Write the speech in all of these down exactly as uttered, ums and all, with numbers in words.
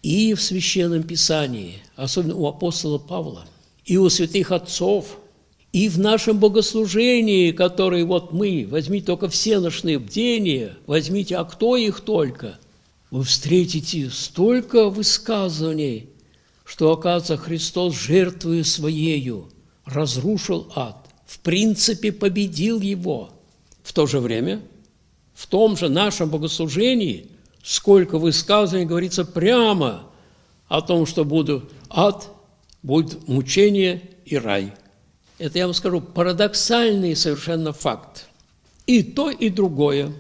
и в Священном Писании, особенно у апостола Павла, и у святых отцов, и в нашем богослужении, которое вот мы, возьмите только все ночные бдения, возьмите, а кто их только, вы встретите столько высказываний, что, оказывается, Христос, жертвуя Своею, разрушил ад, в принципе, победил его. В то же время, в том же нашем богослужении, сколько высказываний говорится прямо о том, что будет ад, будет мучение и рай. Это, я вам скажу, парадоксальный совершенно факт. И то, и другое.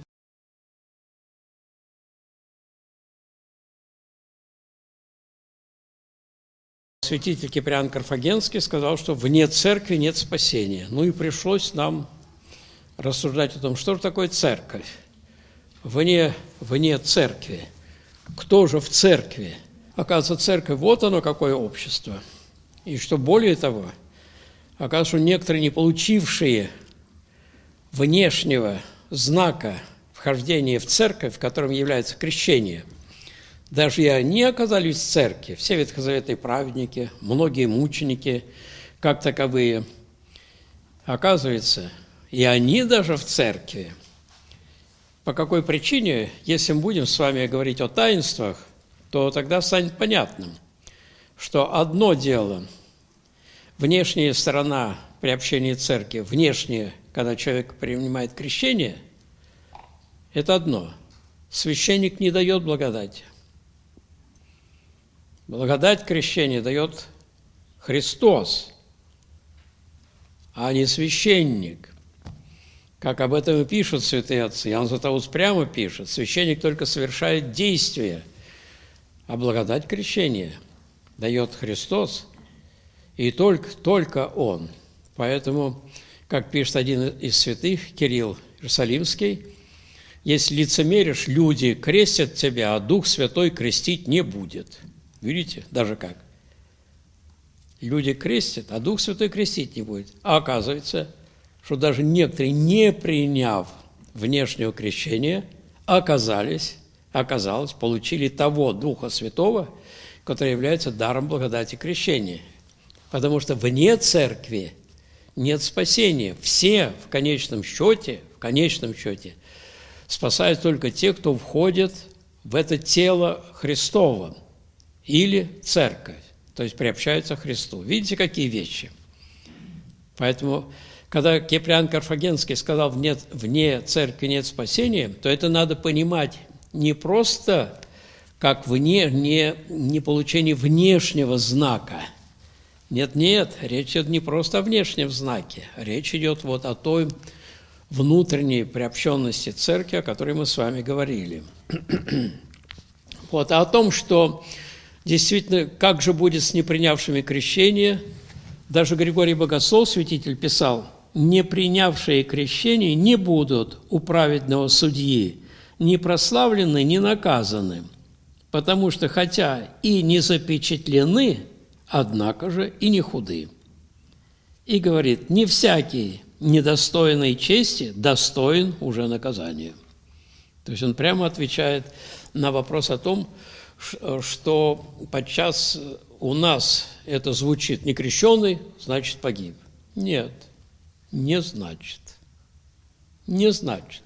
Святитель Киприан Карфагенский сказал, что вне церкви нет спасения. Ну и пришлось нам рассуждать о том, что же такое церковь. Вне, вне церкви. Кто же в церкви? Оказывается, церковь, вот оно какое общество. И что более того, оказывается, что некоторые, не получившие внешнего знака вхождения в церковь, в котором является крещение, даже и они оказались в церкви, все ветхозаветные праведники, многие мученики, как таковые. Оказывается, и они даже в церкви. По какой причине, если мы будем с вами говорить о таинствах, то тогда станет понятным, что одно дело – внешняя сторона приобщения церкви, внешняя, когда человек принимает крещение, это одно. Священник не дает благодати. Благодать крещения дает Христос, а не священник. Как об этом и пишут святые отцы. Иоанн Златоуст прямо пишет: священник только совершает действие, а благодать крещения дает Христос, и только, только Он. Поэтому, как пишет один из святых, Кирилл Иерусалимский, если лицемеришь, люди крестят тебя, а Дух Святой крестить не будет. Видите, даже как? Люди крестят, а Дух Святой крестить не будет. А оказывается, что даже некоторые, не приняв внешнего крещения, оказались, оказалось, получили того Духа Святого, который является даром благодати крещения. Потому что вне церкви нет спасения. Все в конечном счете, в конечном счете спасают только те, кто входит в это тело Христово или церковь, то есть приобщаются к Христу. Видите, какие вещи? Поэтому, когда Киприан Карфагенский сказал «вне, вне церкви нет спасения», то это надо понимать не просто как вне, не, не получение внешнего знака. Нет-нет, речь идет не просто о внешнем знаке, речь идет вот о той внутренней приобщенности церкви, о которой мы с вами говорили. Вот, а о том, что действительно, как же будет с непринявшими крещение, даже Григорий Богослов, святитель, писал: «Не принявшие крещение не будут у праведного судьи ни прославлены, ни наказаны, потому что хотя и не запечатлены, однако же и не худы». И говорит: «Не всякий недостойной чести достоин уже наказания». То есть он прямо отвечает на вопрос о том, что подчас у нас это звучит: некрещенный, значит погиб. Нет, не значит. Не значит.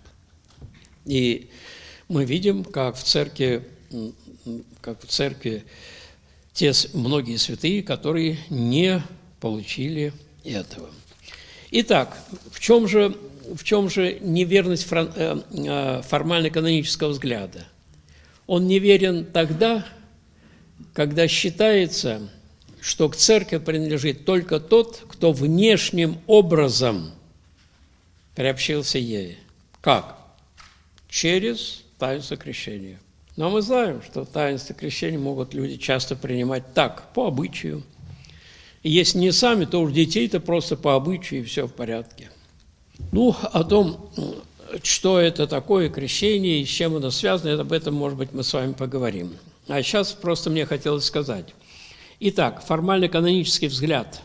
И мы видим, как в церкви, как в церкви те многие святые, которые не получили этого. Итак, в чем же, в чем же неверность формально-канонического взгляда? Он неверен тогда, когда считается, что к церкви принадлежит только тот, кто внешним образом приобщился ей. Как? Через таинство крещения. Но мы знаем, что таинство крещения могут люди часто принимать так, по обычаю. И если не сами, то уж детей-то просто по обычаю, и все в порядке. Ну, о том, что это такое крещение и с чем оно связано, об этом, может быть, мы с вами поговорим. А сейчас просто мне хотелось сказать. Итак, формально-канонический взгляд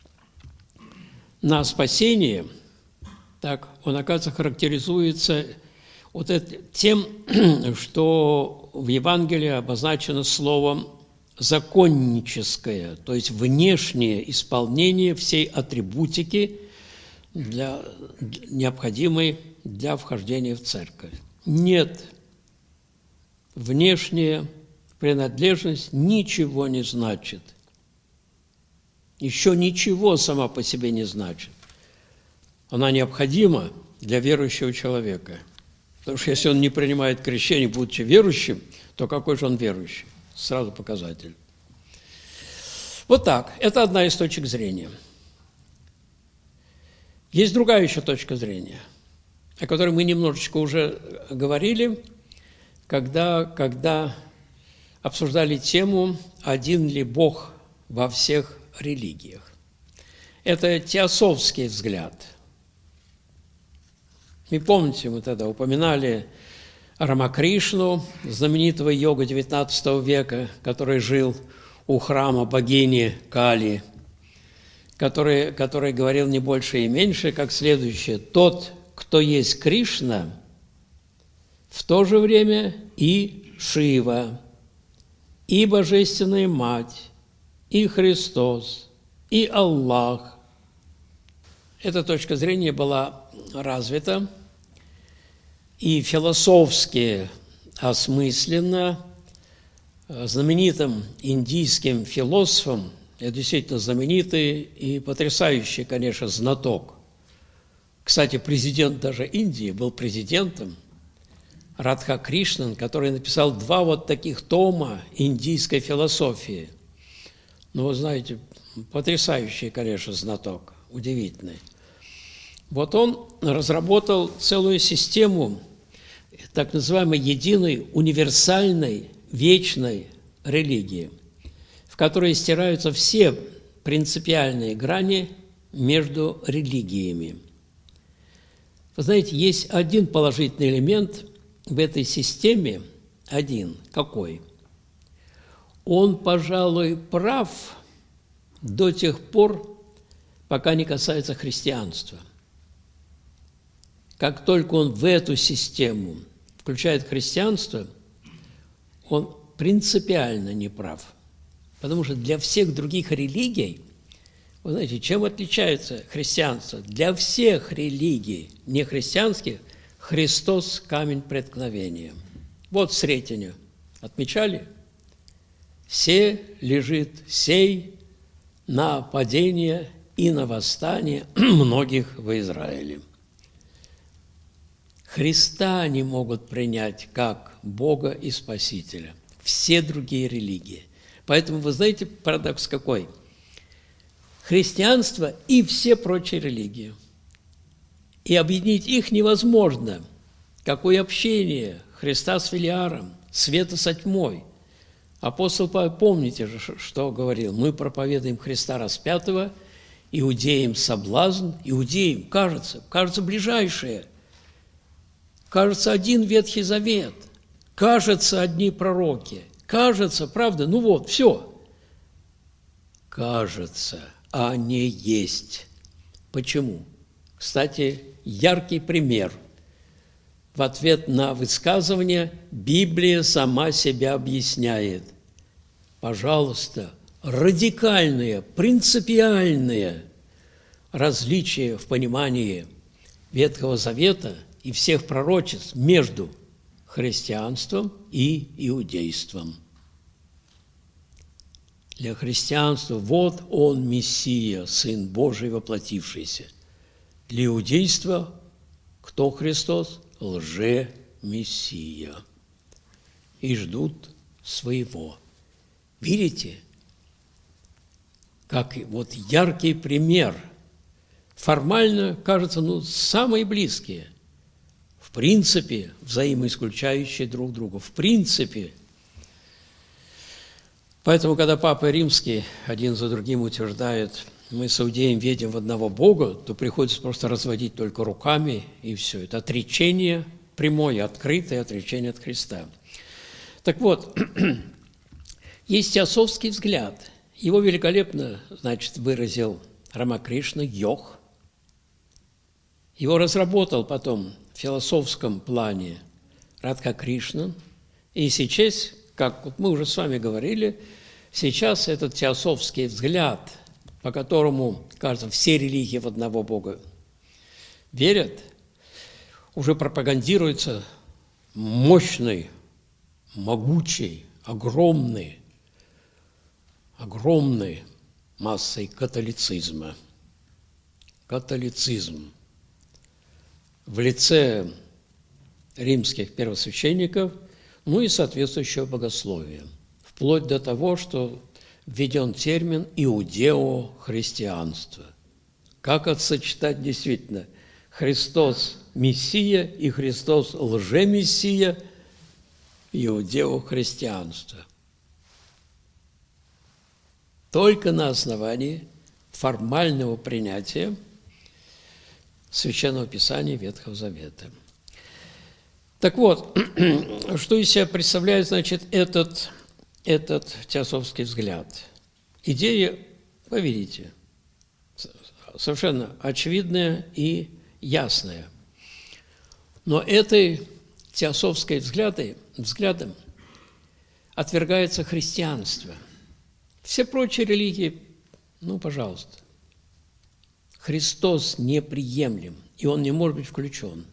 на спасение, так, он, оказывается, характеризуется вот это, тем, что в Евангелии обозначено словом законническое, то есть внешнее исполнение всей атрибутики, для, необходимой для вхождения в церковь. Нет, внешняя принадлежность ничего не значит. Еще ничего сама по себе не значит. Она необходима для верующего человека. Потому что если он не принимает крещение, будучи верующим, то какой же он верующий? Сразу показатель. Вот так. Это одна из точек зрения. Есть другая еще точка зрения, о которой мы немножечко уже говорили, когда, когда обсуждали тему «Один ли Бог во всех религиях?». Это теософский взгляд. И помните, мы тогда упоминали Рамакришну, знаменитого йога девятнадцатого века, который жил у храма богини Кали, который, который говорил не больше и меньше, как следующее: «Тот, кто есть Кришна, в то же время и Шива, и Божественная Мать, и Христос, и Аллах». Эта точка зрения была развита и философски осмысленно знаменитым индийским философом, я действительно знаменитый и потрясающий, конечно, знаток. Кстати, президент даже Индии был президентом, Радха Кришнан, который написал два вот таких тома индийской философии. Ну, вы знаете, потрясающий, конечно, знаток, удивительный. Вот он разработал целую систему так называемой единой, универсальной, вечной религии, в которой стираются все принципиальные грани между религиями. Вы знаете, есть один положительный элемент в этой системе, один. Какой? Он, пожалуй, прав до тех пор, пока не касается христианства. Как только он в эту систему включает христианство, он принципиально не прав. Потому что для всех других религий, вы знаете, чем отличается христианство? Для всех религий нехристианских Христос – камень преткновения. Вот Сретеню отмечали? «Се лежит сей на падение и на восстание многих в Израиле». Христа не могут принять как Бога и Спасителя. Все другие религии. Поэтому, вы знаете, парадокс какой? Христианство и все прочие религии. И объединить их невозможно. Какое общение Христа с Велиаром, света со тьмой. Апостол Павел, помните же, что говорил? Мы проповедуем Христа распятого, иудеям соблазн, иудеям, кажется, кажется, ближайшее. Кажется, один Ветхий Завет. Кажется, одни пророки. Кажется, правда? Ну вот, все. Кажется, а не есть. Почему? Кстати, яркий пример. В ответ на высказывание Библия сама себя объясняет. Пожалуйста, радикальные, принципиальные различия в понимании Ветхого Завета и всех пророчеств между христианством и иудейством. Для христианства вот он Мессия, Сын Божий воплотившийся. Для иудейства кто Христос? Лже-Мессия. И ждут своего. Видите, как вот яркий пример. Формально, кажется, ну, самые близкие. В принципе, взаимоисключающие друг друга. В принципе. Поэтому, когда Папа Римский один за другим утверждает, мы с иудеем верим в одного Бога, то приходится просто разводить только руками, и все. Это отречение прямое, открытое отречение от Христа. Так вот, есть теософский взгляд. Его великолепно, значит, выразил Рамакришна, йог. Его разработал потом в философском плане Радха Кришнан. И сейчас, как вот мы уже с вами говорили, Сейчас этот теософский взгляд, по которому, кажется, все религии в одного Бога верят, уже пропагандируется мощной, могучей, огромной, огромной массой католицизма. Католицизм в лице римских первосвященников, ну и соответствующего богословия, вплоть до того, что введен термин иудео-христианство. Как отсочетать действительно Христос – Мессия и Христос – лжемессия, иудео-христианство. Только на основании формального принятия Священного Писания Ветхого Завета. Так вот, что из себя представляет, значит, этот, этот теософский взгляд? Идея, вы видите, совершенно очевидная и ясная. Но этой теософской взглядой, взглядом отвергается христианство. Все прочие религии, ну, пожалуйста, Христос неприемлем, и Он не может быть включен.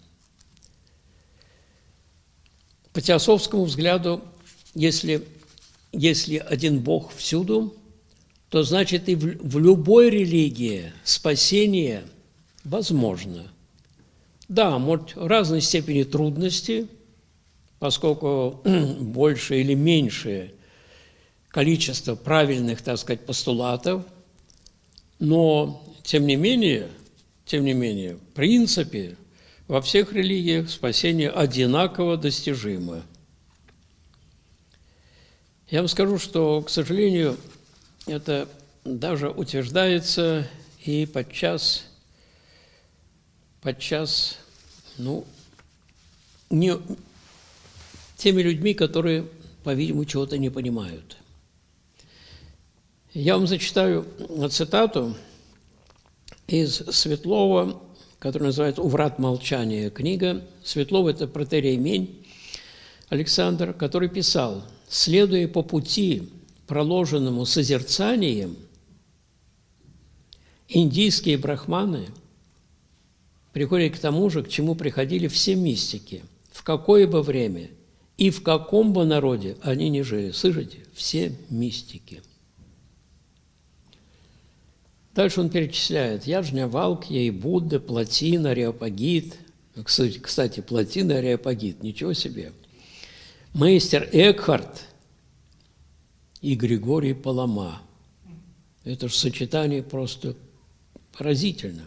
По теософскому взгляду, если, если один Бог всюду, то значит и в, в любой религии спасение возможно. Да, может, в разной степени трудности, поскольку больше или меньше количество правильных, так сказать, постулатов, но, тем не менее, тем не менее, в принципе, во всех религиях спасение одинаково достижимо. Я вам скажу, что, к сожалению, это даже утверждается и подчас, подчас, ну, не, теми людьми, которые, по-видимому, чего-то не понимают. Я вам зачитаю цитату из Светлова, который называется «У врат молчания» книга. Светлов – это протоиерей Мень Александр, который писал: «Следуя по пути, проложенному созерцанием, индийские брахманы приходят к тому же, к чему приходили все мистики, в какое бы время и в каком бы народе они ни жили». Слышите? Все мистики. Дальше он перечисляет: Яджнявалкья и Будда, Плотин, Ареопагит. Кстати, Плотин и Ареопагит, ничего себе. Мейстер Экхарт и Григорий Палама. Это же сочетание просто поразительно.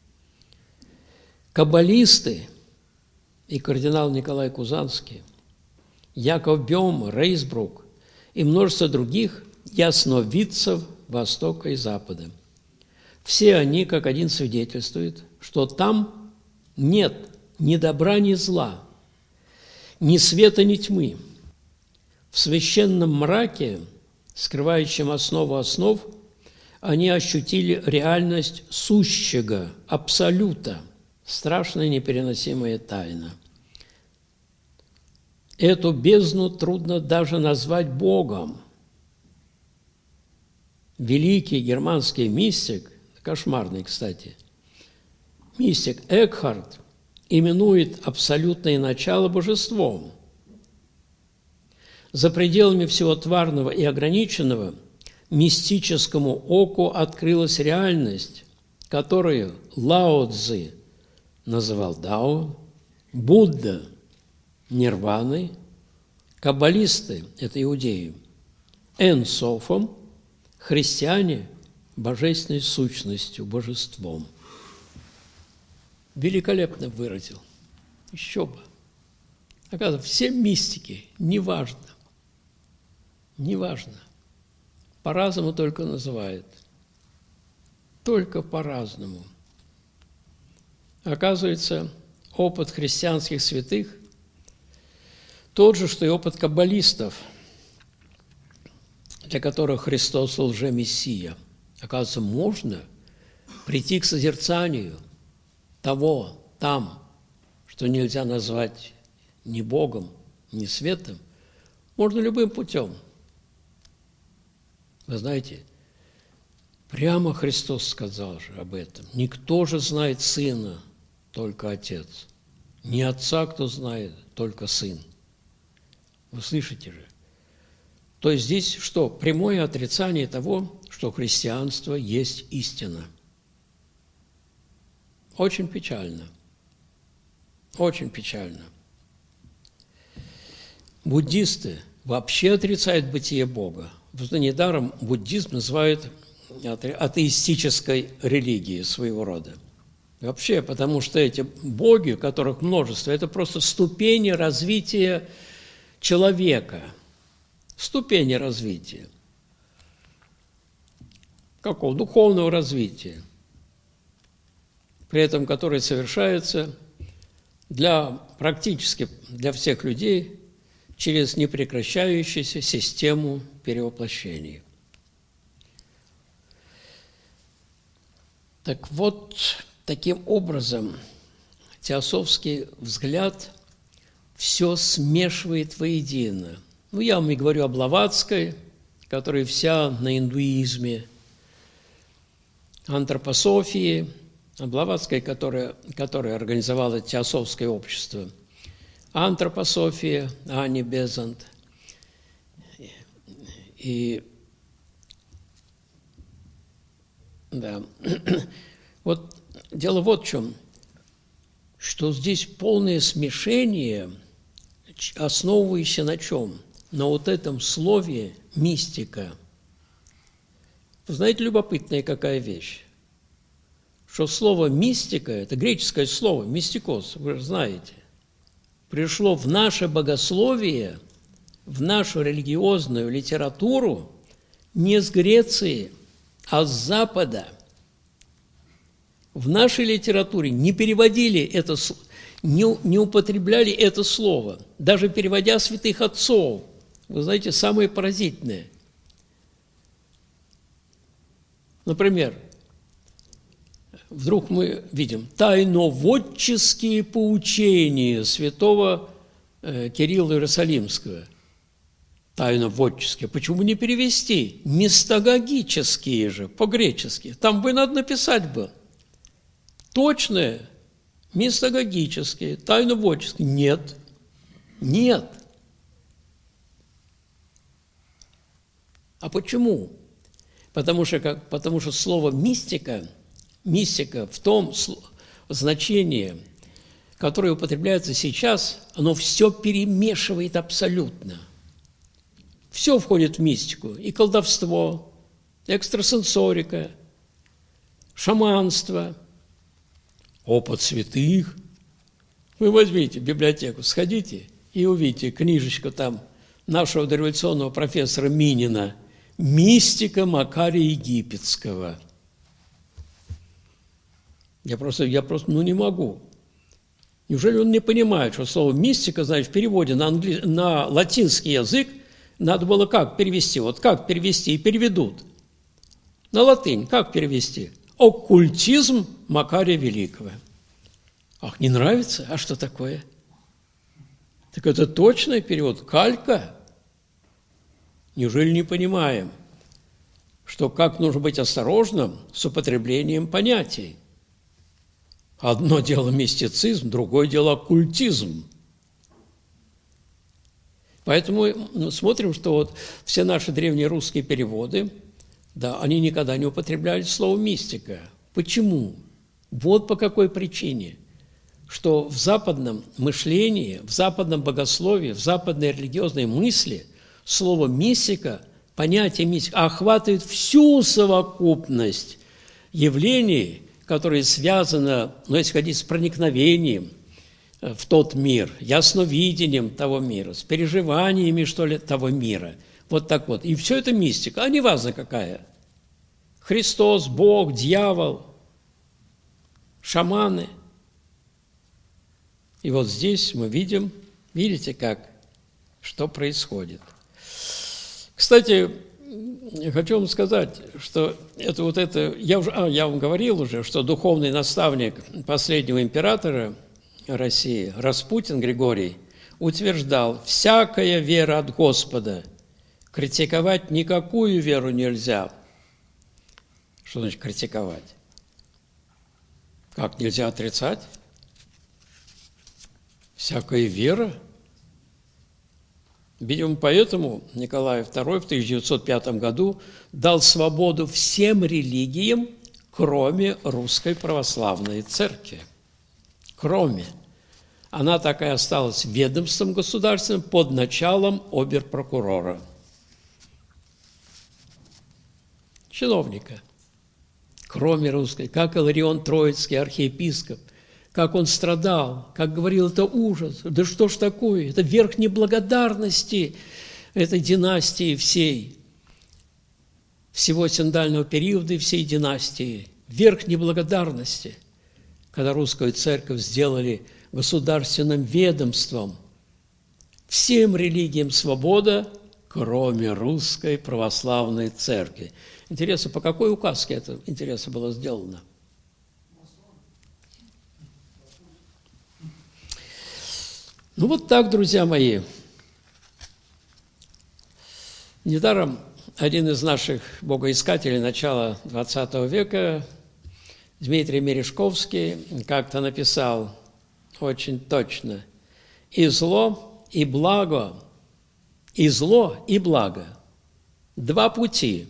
Каббалисты и кардинал Николай Кузанский, Яков Бем, Рейсбрук и множество других ясновидцев Востока и Запада. Все они, как один, свидетельствуют, что там нет ни добра, ни зла, ни света, ни тьмы. В священном мраке, скрывающем основу основ, они ощутили реальность сущего, абсолюта, страшная непереносимая тайна. Эту бездну трудно даже назвать Богом. Великий германский мистик, кошмарный, кстати, мистик Экхарт именует абсолютное начало божеством. За пределами всего тварного и ограниченного мистическому оку открылась реальность, которую Лао Цзы называл Дао, Будда – нирваной, каббалисты – это иудеи, Эн-Софом, христиане – божественной сущностью, божеством. Великолепно выразил. Еще бы. Оказывается, все мистики, неважно, неважно, по-разному только называют. Только по-разному. Оказывается, опыт христианских святых тот же, что и опыт каббалистов, для которых Христос лжемессия. Оказывается, можно прийти к созерцанию того там, что нельзя назвать ни Богом, ни светом, можно любым путем. Вы знаете, прямо Христос сказал же об этом. Никто же знает Сына, только Отец. Не Отца, кто знает, только Сын. Вы слышите же? То есть здесь что? Прямое отрицание того, что христианство есть истина. Очень печально. Очень печально. Буддисты вообще отрицают бытие Бога. Недаром буддизм называют атеистической религией своего рода. Вообще, потому что эти боги, которых множество, это просто ступени развития человека. Ступени развития. Какого? Духовного развития. При этом, которые совершаются для, практически для всех людей через непрекращающуюся систему перевоплощений. Так вот, таким образом, теософский взгляд все смешивает воедино. Ну, я вам и говорю о Блаватской, которая вся на индуизме, антропософии, о Блаватской, которая, которая организовала теософское общество, антропософия, Ани Безант. И да, вот дело вот в чем, что здесь полное смешение, основывающееся на чем? На вот этом слове «мистика». Вы знаете, любопытная какая вещь? Что слово «мистика» – это греческое слово, «мистикос», вы же знаете, пришло в наше богословие, в нашу религиозную литературу не с Греции, а с Запада. В нашей литературе не переводили это, не, не употребляли это слово, даже переводя святых отцов. Вы знаете, самое поразительное. Например, вдруг мы видим тайноводческие поучения святого э, Кирилла Иерусалимского. Тайноводческие. Почему не перевести? Мистагогические же, по-гречески. Там бы надо написать бы. Точное, мистагогические, тайноводческие. Нет. Нет. А почему? Потому что, как, потому что слово «мистика», мистика в том значении, которое употребляется сейчас, оно все перемешивает абсолютно. Все входит в мистику. И колдовство, экстрасенсорика, шаманство, опыт святых. Вы возьмите библиотеку, сходите и увидите книжечку там нашего дореволюционного профессора Минина «Мистика Макария Египетского». Я просто, я просто, ну не могу. Неужели он не понимает, что слово «мистика», значит, в переводе на, англи... на латинский язык надо было как перевести? Вот как перевести? И переведут. На латынь как перевести? Оккультизм Макария Великого. Ах, не нравится? А что такое? Так это точный перевод. Калька. Неужели не понимаем, что как нужно быть осторожным с употреблением понятий? Одно дело мистицизм, другое дело оккультизм. Поэтому мы смотрим, что вот все наши древние русские переводы, да, они никогда не употребляли слово «мистика». Почему? Вот по какой причине. Что в западном мышлении, в западном богословии, в западной религиозной мысли слово «мистика», понятие «мистика» охватывает всю совокупность явлений, которые связаны, ну, если хотите, с проникновением в тот мир, ясновидением того мира, с переживаниями, что ли, того мира. Вот так вот. И все это мистика, а не важно какая. Христос, Бог, дьявол, шаманы. И вот здесь мы видим, видите, как, что происходит. Кстати, я хочу вам сказать, что это вот это, я, уже, а, я вам говорил уже, что духовный наставник последнего императора России, Распутин Григорий, утверждал: «Всякая вера от Господа, критиковать никакую веру нельзя. Что значит критиковать? Как нельзя отрицать? Всякая вера. Видимо, поэтому Николай второй в тысяча девятьсот пятом году дал свободу всем религиям, кроме Русской Православной Церкви. Кроме. Она так и осталась ведомством государственным под началом обер-прокурора. Чиновника. Кроме русской. Как Иларион Троицкий, архиепископ. Как он страдал, как говорил, это ужас. Да что ж такое? Это верх неблагодарности этой династии всей. Всего синдального периода и всей династии. Верх неблагодарности. Когда русскую церковь сделали государственным ведомством. Всем религиям свобода, кроме Русской Православной Церкви. Интересно, по какой указке это, интересно, было сделано? Ну вот так, друзья мои. Недаром один из наших богоискателей начала двадцатого века, Дмитрий Мережковский, как-то написал очень точно: «И зло, и благо, и зло, и благо. Два пути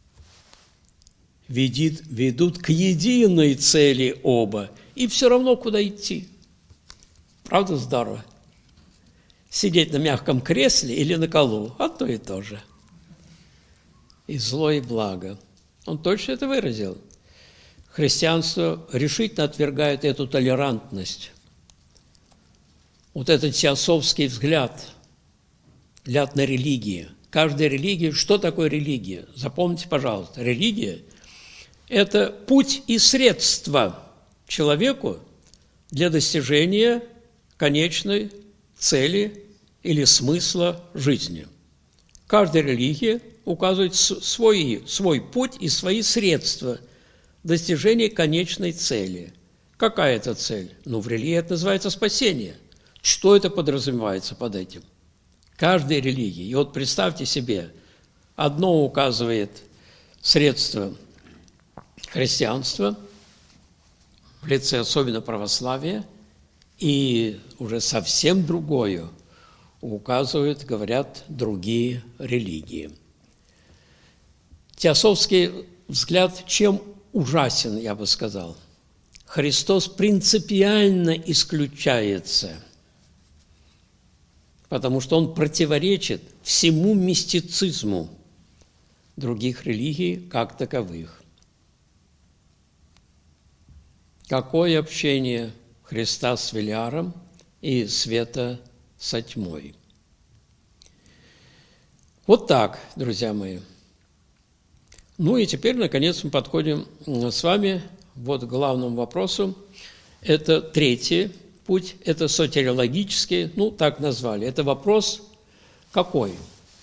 ведит, ведут к единой цели оба, и все равно куда идти». Правда здорово? Сидеть на мягком кресле или на колу, а то и то же. И зло, и благо. Он точно это выразил. Христианство решительно отвергает эту толерантность. Вот этот теософский взгляд, взгляд на религию. Каждая религия, что такое религия? Запомните, пожалуйста, религия – это путь и средство человеку для достижения конечной цели или смысла жизни. Каждая религия указывает свой, свой путь и свои средства достижения конечной цели. Какая это цель? Ну, в религии это называется спасение. Что это подразумевается под этим? Каждая религия. И вот представьте себе, одно указывает средство христианства, в лице особенно православия, и уже совсем другое указывают, говорят, другие религии. Теософский взгляд чем ужасен, я бы сказал? Христос принципиально исключается, потому что он противоречит всему мистицизму других религий как таковых. Какое общение Христа с Велиаром и света со тьмой? Вот так, друзья мои. Ну и теперь, наконец, мы подходим с вами вот к главному вопросу. Это третий путь, это сотириологический, ну, так назвали. Это вопрос какой?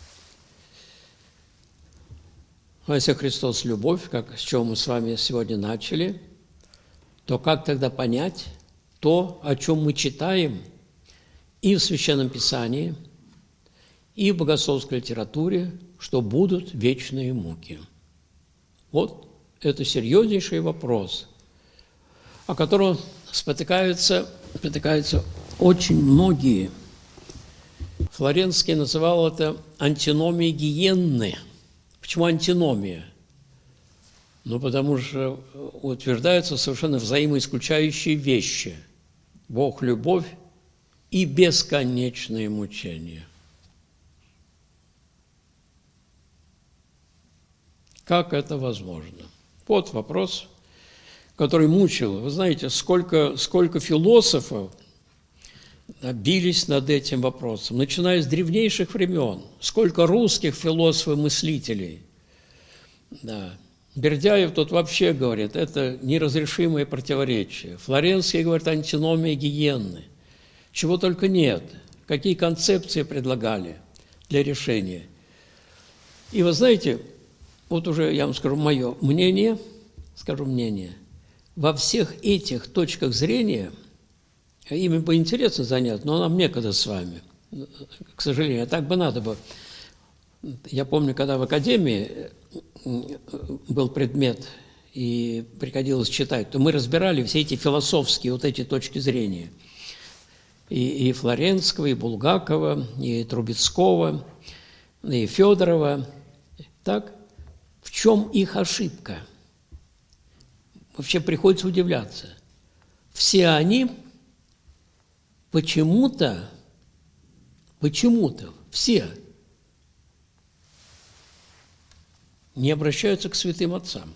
Если Христос – любовь, как, с чего мы с вами сегодня начали, то как тогда понять то, о чем мы читаем и в Священном Писании, и в богословской литературе, что будут вечные муки? Вот это серьезнейший вопрос, о котором спотыкаются, спотыкаются очень многие. Флоренский называл это антиномией гиенны. Почему антиномия? Ну, потому что утверждаются совершенно взаимоисключающие вещи. Бог – любовь и бесконечные мучения. Как это возможно? Вот вопрос, который мучил. Вы знаете, сколько, сколько философов бились над этим вопросом, начиная с древнейших времен. Сколько русских философов-мыслителей. Да. Бердяев тут вообще говорит, это неразрешимое противоречие. Флоренский говорит, антиномия гиенны. Чего только нет. Какие концепции предлагали для решения. И вы знаете, вот уже я вам скажу мое мнение, скажу мнение, во всех этих точках зрения, ими бы интересно заняться, но нам некогда с вами, к сожалению, а так бы надо бы. Я помню, когда в академии был предмет, и приходилось читать, то мы разбирали все эти философские вот эти точки зрения. И, и Флоренского, и Булгакова, и Трубецкого, и Федорова. Так? В чем их ошибка? Вообще приходится удивляться. Все они почему-то, почему-то, все не обращаются к святым отцам.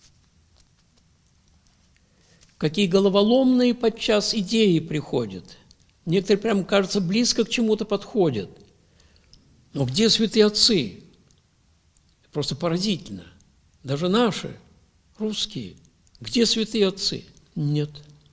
Какие головоломные подчас идеи приходят. Некоторые, прям кажется, близко к чему-то подходят. Но где святые отцы? Просто поразительно. Даже наши, русские. Где святые отцы? Нет.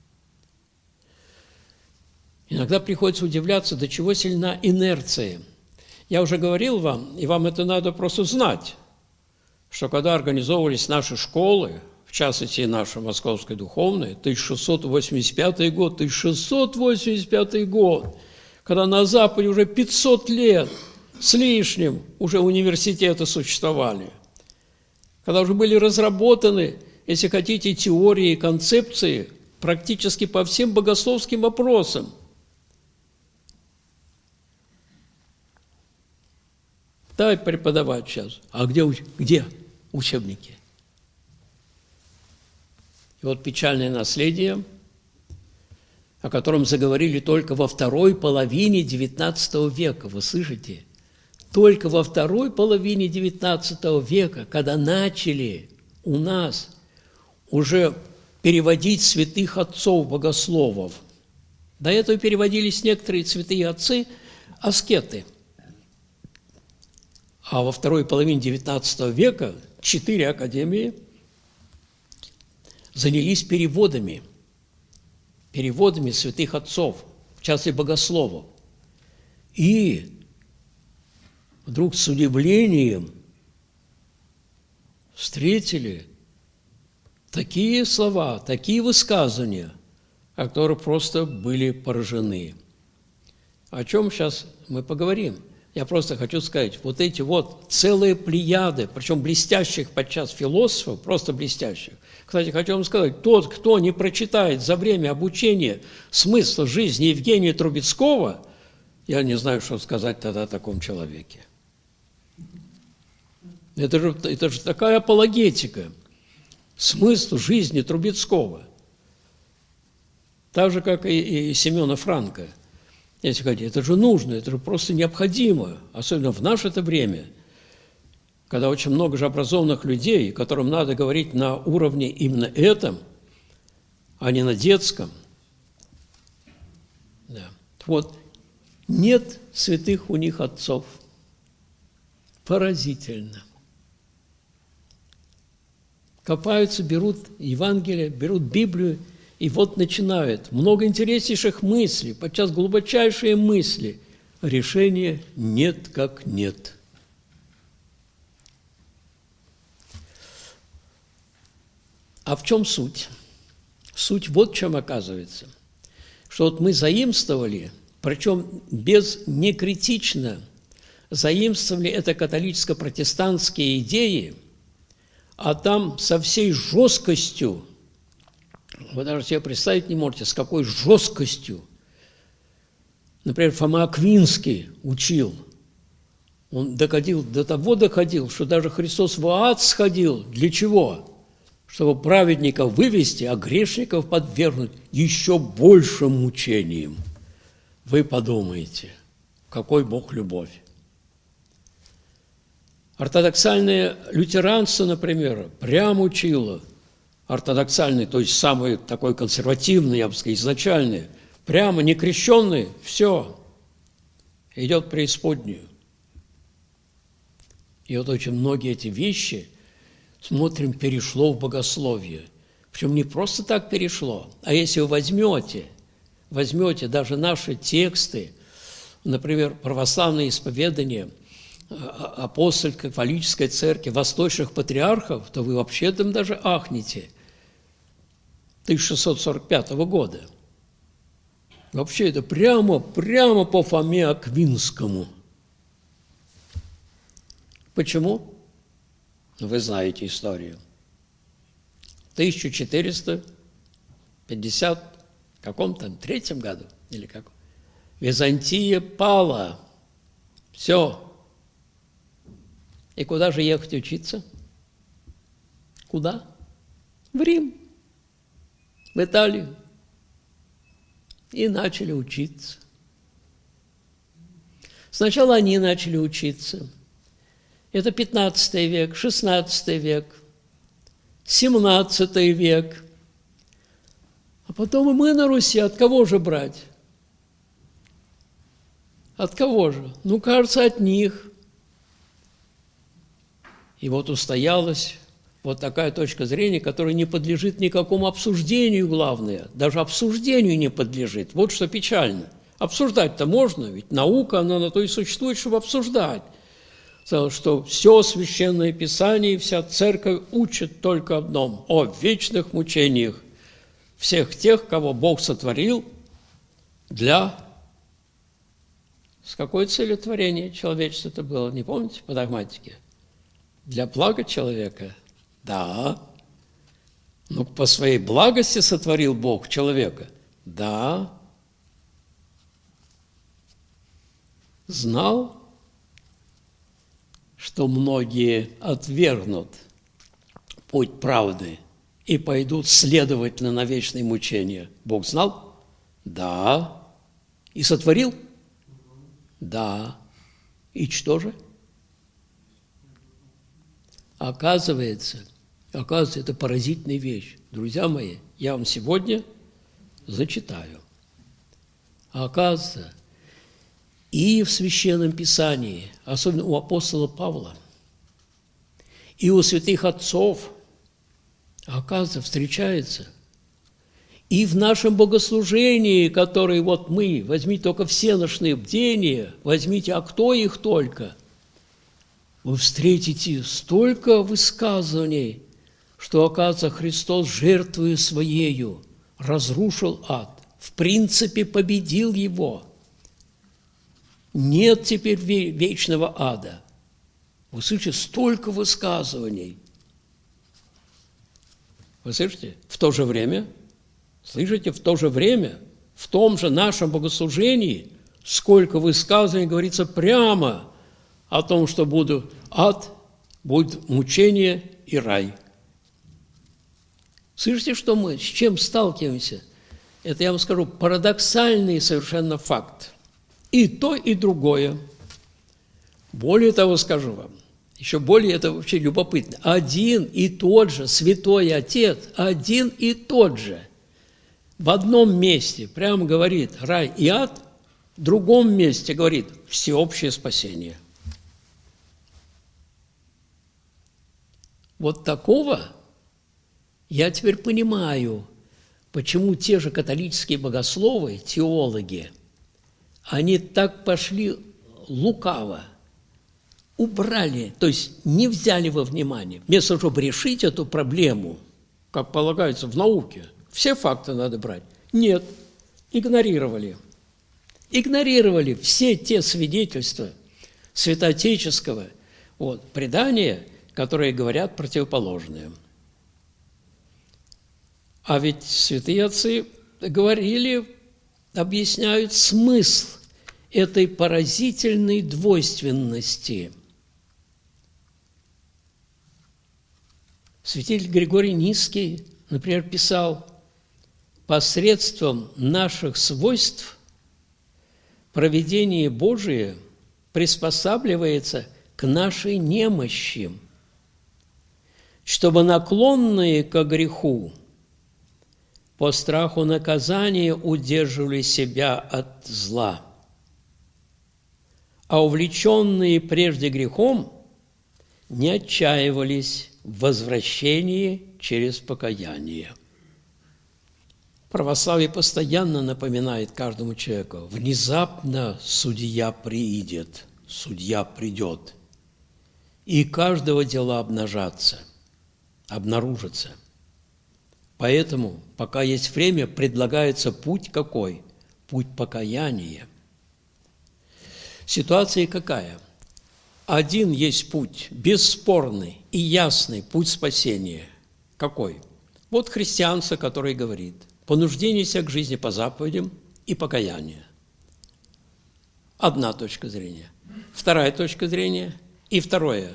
Иногда приходится удивляться, до чего сильна инерция. Я уже говорил вам, и вам это надо просто знать, что когда организовывались наши школы, в частности, наша Московская духовная, тысяча шестьсот восемьдесят пятый год, тысяча шестьсот восемьдесят пятый год, когда на Западе уже пятьсот лет с лишним уже университеты существовали, когда уже были разработаны, если хотите, теории и концепции практически по всем богословским вопросам. Давай преподавать сейчас. А где, где учебники? И вот печальное наследие, о котором заговорили только во второй половине девятнадцатого века. Вы слышите? Только во второй половине девятнадцатого века, когда начали у нас уже переводить святых отцов-богословов. До этого переводились некоторые святые отцы, аскеты. А во второй половине девятнадцатого века четыре академии занялись переводами, переводами святых отцов, в частности, богословов. И вдруг с удивлением встретили такие слова, такие высказывания, о которых просто были поражены. О чем сейчас мы поговорим? Я просто хочу сказать, вот эти вот целые плеяды, причем блестящих подчас философов, просто блестящих. Кстати, хочу вам сказать, тот, кто не прочитает за время обучения смысл жизни Евгения Трубецкого, я не знаю, что сказать тогда о таком человеке. Это же, это же такая апологетика. Смысл жизни Трубецкого. Так же, как и, и Семена Франка. Если хотите, это же нужно, это же просто необходимо, особенно в наше-то время, когда очень много же образованных людей, которым надо говорить на уровне именно этом, а не на детском. Да. Вот нет святых у них отцов. Поразительно. Копаются, берут Евангелие, берут Библию, и вот начинают много интереснейших мыслей, подчас глубочайшие мысли. Решения нет как нет. А в чем суть? Суть вот в чем оказывается. Что вот мы заимствовали, причем без некритично, заимствовали это католическо-протестантские идеи, а там со всей жесткостью, вы даже себе представить не можете, с какой жесткостью. Например, Фома Аквинский учил. Он доходил, до того доходил, что даже Христос в ад сходил. Для чего? Чтобы праведников вывести, а грешников подвергнуть еще большим мучениям. Вы подумайте, какой Бог любовь. Ортодоксальное лютеранство, например, прямо учило. Ортодоксальный, то есть самый такой консервативный, я бы сказал, изначальный, прямо некрещенный, все, идет в преисподнюю. И вот очень многие эти вещи, смотрим, перешло в богословие. Причем не просто так перешло, а если вы возьмете, возьмете даже наши тексты, например, православное исповедание апостольской католической церкви, восточных патриархов, то вы вообще там даже ахнете. тысяча шестьсот сорок пятого года. Вообще это прямо, прямо по Фоме Аквинскому. Почему? Вы знаете историю. В тысяча четыреста пятьдесят каком-то третьем году или как? Византия пала. Все. И куда же ехать учиться? Куда? В Рим, в Италию. И начали учиться. Сначала они начали учиться. Это пятнадцатый век, шестнадцатый век, семнадцатый век. А потом и мы на Руси. От кого же брать? От кого же? Ну, кажется, от них. И вот устоялась вот такая точка зрения, которая не подлежит никакому обсуждению, главное. Даже обсуждению не подлежит. Вот что печально. Обсуждать-то можно, ведь наука, она на то и существует, чтобы обсуждать. Что все Священное Писание и вся Церковь учат только одном – о вечных мучениях всех тех, кого Бог сотворил для… С какой целью творения человечества это было, не помните, по догматике? Для блага человека? Да. Ну, по своей благости сотворил Бог человека? Да. Знал, что многие отвергнут путь правды и пойдут, следовательно, на вечные мучения. Бог знал? Да. И сотворил? Да. И что же? Оказывается, оказывается, это поразительная вещь. Друзья мои, я вам сегодня зачитаю. Оказывается, и в Священном Писании, особенно у апостола Павла, и у святых отцов, оказывается, встречается, и в нашем богослужении, которое вот мы, возьмите только всенощные бдения, возьмите, а кто их только, вы встретите столько высказываний, что, оказывается, Христос, жертвуя Своею, разрушил ад, в принципе победил его. Нет теперь вечного ада. Вы слышите, столько высказываний. Вы слышите? В то же время, слышите, в то же время, в том же нашем богослужении, сколько высказываний говорится прямо о том, что будет ад, будет мучение и рай. Слышите, что мы, с чем сталкиваемся? Это, я вам скажу, парадоксальный совершенно факт. И то, и другое. Более того, скажу вам, еще более это вообще любопытно. Один и тот же Святой Отец, один и тот же, в одном месте прямо говорит рай и ад, в другом месте говорит всеобщее спасение. Вот такого я теперь понимаю, почему те же католические богословы, теологи, они так пошли лукаво, убрали, то есть не взяли во внимание, вместо того, чтобы решить эту проблему, как полагается в науке, все факты надо брать. Нет, игнорировали. Игнорировали все те свидетельства святоотеческого вот, предания, которые говорят противоположное. А ведь святые отцы говорили, объясняют смысл этой поразительной двойственности. Святитель Григорий Низкий, например, писал: «Посредством наших свойств провидение Божие приспосабливается к нашей немощи, чтобы наклонные ко греху по страху наказания удерживали себя от зла, а увлеченные прежде грехом не отчаивались в возвращении через покаяние». Православие постоянно напоминает каждому человеку: внезапно судья приидет, судья придет, и каждого дела обнажатся, обнаружатся. Поэтому, пока есть время, предлагается путь какой? Путь покаяния. Ситуация какая? один есть путь, бесспорный и ясный путь спасения. Какой? Вот христианство, который говорит: понуждение себя к жизни по заповедям и покаяние. Одна точка зрения. Вторая точка зрения. И второе.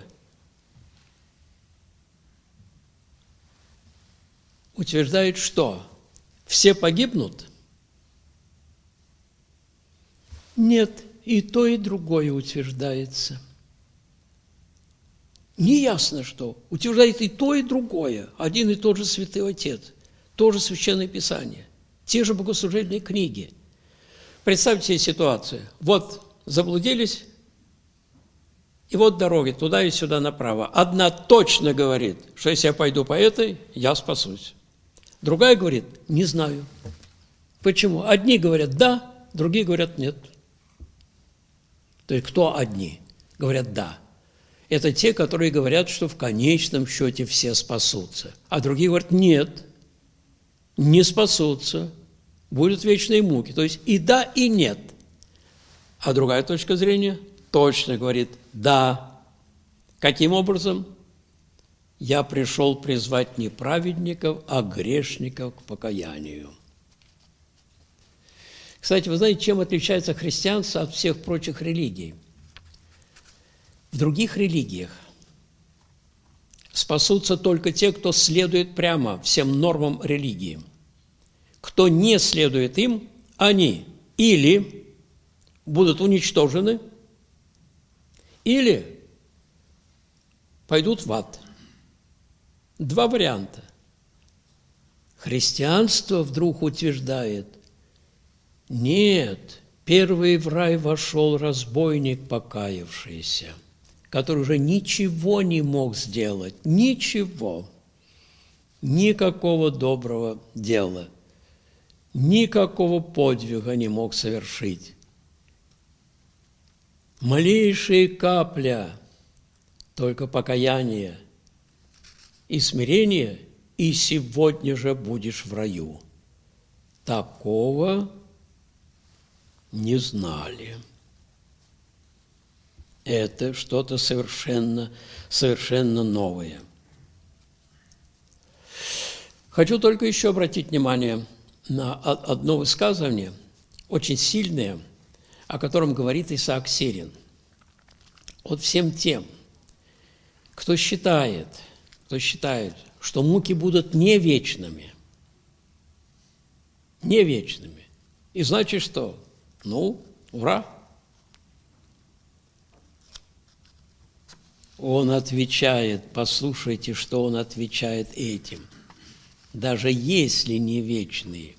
Утверждает, что все погибнут? Нет, и то, и другое утверждается. Неясно что. Утверждает и то, и другое. Один и тот же Святой Отец, тоже Священное Писание, те же богослужебные книги. Представьте себе ситуацию. Вот заблудились, и вот дороги туда и сюда направо. Одна точно говорит, что если я пойду по этой, я спасусь. Другая говорит: не знаю. Почему? Одни говорят «да», другие говорят «нет». То есть кто одни? Говорят «да». Это те, которые говорят, что в конечном счете все спасутся. А другие говорят «нет, не спасутся, будут вечные муки». То есть и «да», и «нет». А другая точка зрения точно говорит «да». Каким образом? «Я пришел призвать не праведников, а грешников к покаянию». Кстати, вы знаете, чем отличается христианство от всех прочих религий? В других религиях спасутся только те, кто следует прямо всем нормам религии. Кто не следует им, они или будут уничтожены, или пойдут в ад. Два варианта. Христианство вдруг утверждает: нет, первый в рай вошел разбойник покаявшийся, который уже ничего не мог сделать, ничего, никакого доброго дела, никакого подвига не мог совершить. Малейшая капля, только покаяние и смирение, и сегодня же будешь в раю. Такого не знали. Это что-то совершенно, совершенно новое. Хочу только еще обратить внимание на одно высказывание, очень сильное, о котором говорит Исаак Сирин. Вот всем тем, кто считает, кто считает, что муки будут не вечными, не вечными, и значит что? Ну, ура! Он отвечает, послушайте, что он отвечает этим. Даже если не вечные.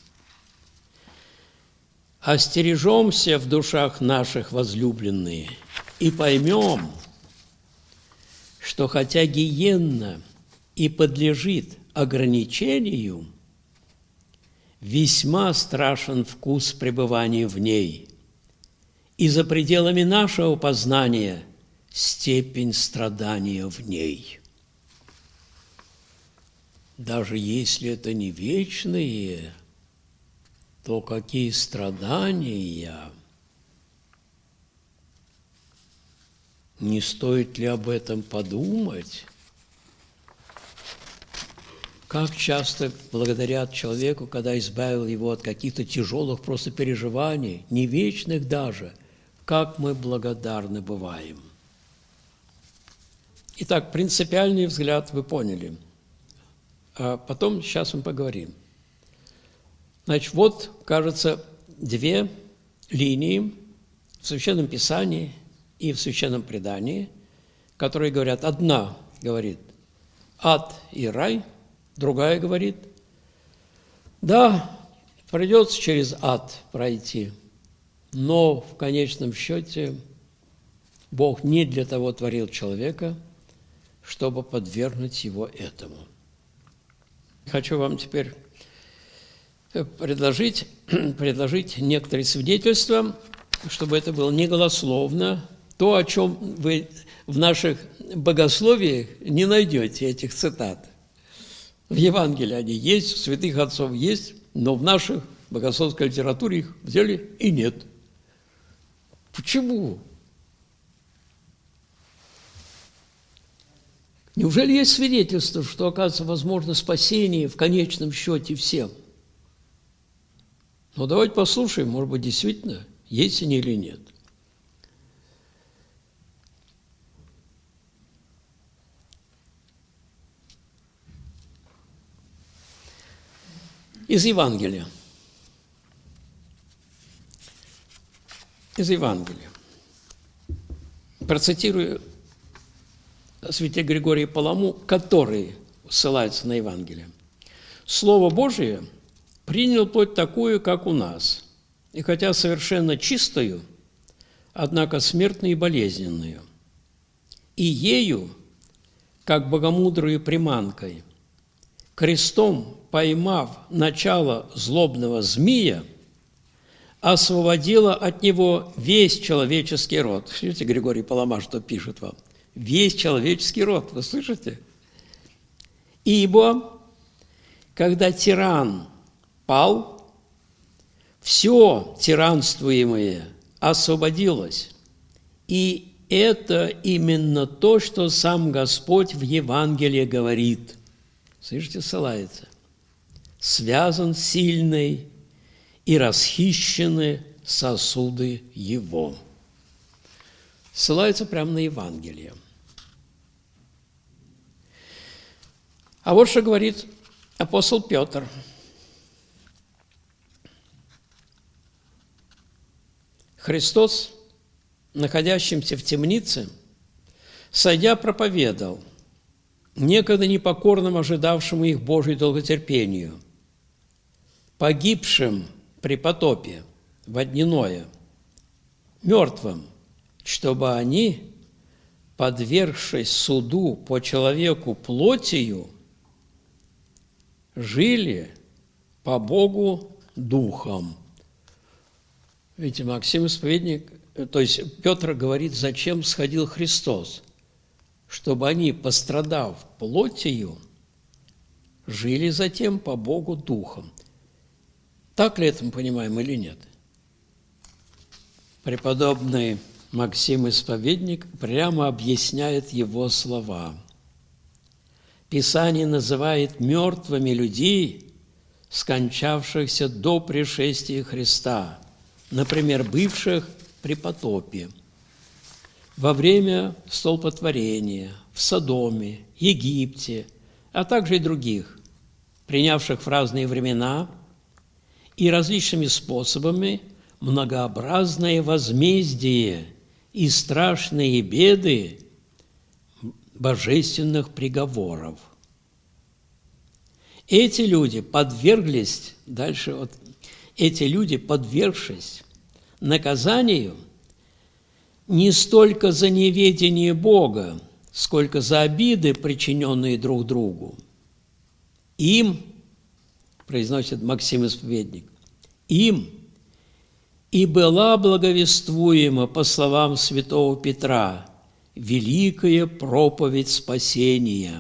Остережемся в душах наших, возлюбленные, и поймем, что хотя гиенна и подлежит ограничению, весьма страшен вкус пребывания в ней, и за пределами нашего познания степень страдания в ней. Даже если это не вечные, то какие страдания! Не стоит ли об этом подумать? Как часто благодарят человеку, когда избавил его от каких-то тяжелых просто переживаний, не вечных даже, как мы благодарны бываем. Итак, принципиальный взгляд вы поняли. А потом сейчас мы поговорим. Значит, вот, кажется, две линии в Священном Писании и в Священном Предании, которые говорят, одна говорит ад и рай, другая говорит, да, придется через ад пройти, но в конечном счете Бог не для того творил человека, чтобы подвергнуть его этому. Хочу вам теперь предложить, предложить некоторые свидетельства, чтобы это было не голословно, то, о чем вы в наших богословиях не найдете этих цитат. В Евангелии они есть, в святых отцов есть, но в наших богословской литературе их взяли и нет. Почему? Неужели есть свидетельство, что, оказывается, возможно спасение в конечном счете всем? Ну, давайте послушаем, может быть, действительно, есть они или нет. Из Евангелия. Из Евангелия. Процитирую святителя Григория Паламу, который ссылается на Евангелие. «Слово Божие принял плоть такую, как у нас, и хотя совершенно чистую, однако смертную и болезненную, и ею, как богомудрою приманкой, крестом поймав начало злобного змея, освободила от него весь человеческий род». Слышите, Григорий Палама, что пишет вам? Весь человеческий род, вы слышите? «Ибо, когда тиран пал, все тиранствуемое освободилось, и это именно то, что сам Господь в Евангелии говорит». Слышите, ссылается. «Связан сильный и расхищены сосуды его». Ссылается прямо на Евангелие. А вот что говорит апостол Петр. Христос, находящимся в темнице, сойдя, проповедал некогда непокорным ожидавшему их Божию долготерпению, погибшим при потопе во дневное, мертвым, чтобы они, подвергшись суду по человеку плотью, жили по Богу духом. Видите, Максим Исповедник, то есть Петр говорит, зачем сходил Христос, чтобы они, пострадав плотью, жили затем по Богу духом. Так ли это мы понимаем или нет? Преподобный Максим Исповедник прямо объясняет его слова. Писание называет мертвыми людей, скончавшихся до пришествия Христа, например, бывших при потопе, во время столпотворения, в Содоме, Египте, а также и других, принявших в разные времена и различными способами многообразное возмездие и страшные беды божественных приговоров. Эти люди подверглись, дальше вот, эти люди, подвергшись наказанию, не столько за неведение Бога, сколько за обиды, причиненные друг другу. Им, произносит Максим Исповедник, им и была благовествуема, по словам святого Петра, великая проповедь спасения.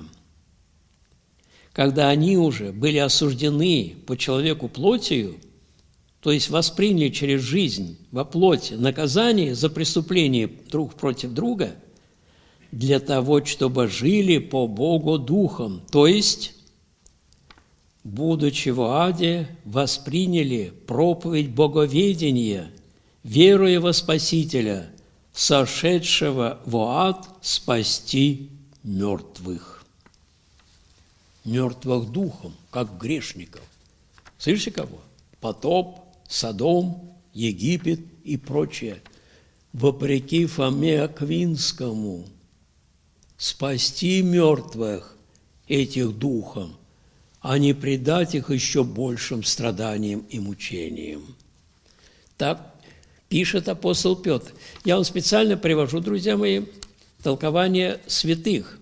Когда они уже были осуждены по человеку плотью, то есть восприняли через жизнь во плоти наказание за преступление друг против друга, для того, чтобы жили по Богу духом, то есть, будучи в аде, восприняли проповедь боговедения, веруя во Спасителя, сошедшего в ад спасти мертвых. Мертвых духом, как грешников. Слышите кого? Потоп, Содом, Египет и прочее. Вопреки Фоме Аквинскому, спасти мертвых этих духом, а не предать их еще большим страданиям и мучениям. Так пишет апостол Петр. Я вам специально привожу, друзья мои, толкование святых.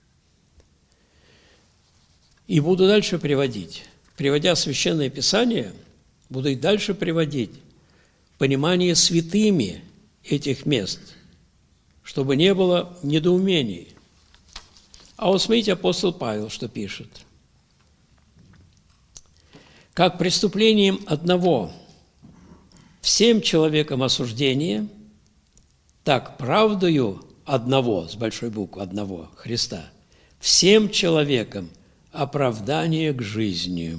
И буду дальше приводить. Приводя Священное Писание, буду и дальше приводить понимание святыми этих мест, чтобы не было недоумений. А вот смотрите, апостол Павел что пишет. «Как преступлением одного всем человекам осуждение, так правдою одного, с большой буквы одного, Христа, всем человекам оправдание к жизни.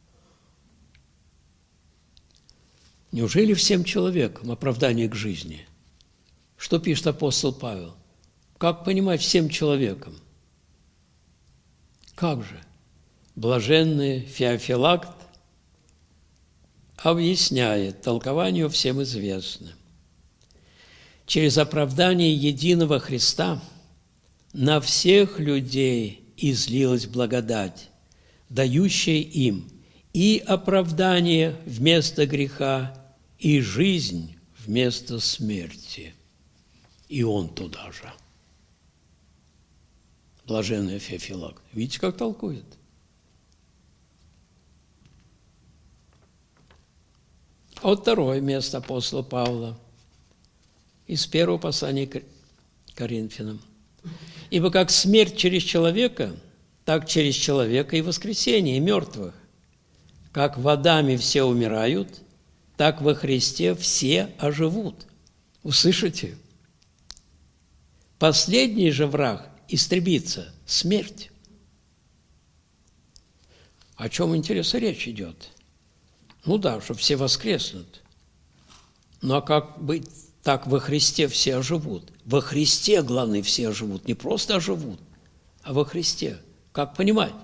Неужели всем человекам оправдание к жизни? Что пишет апостол Павел? Как понимать всем человекам? Как же? Блаженный Феофилакт объясняет, толкованию всем известно. Через оправдание единого Христа на всех людей излилась благодать, дающая им и оправдание вместо греха, и жизнь вместо смерти. И он туда же. Блаженный Феофилакт. Видите, как толкует? А вот второе место апостола Павла из первого послания к Коринфянам. «Ибо как смерть через человека, так через человека и воскресение мертвых. Как водами все умирают, так во Христе все оживут». Услышите? Последний же враг истребится – смерть. О чем, интересно, речь идет? Ну да, что все воскреснут. Ну а как быть так во Христе все оживут? Во Христе, главное, все оживут. Не просто оживут, а во Христе. Как понимать?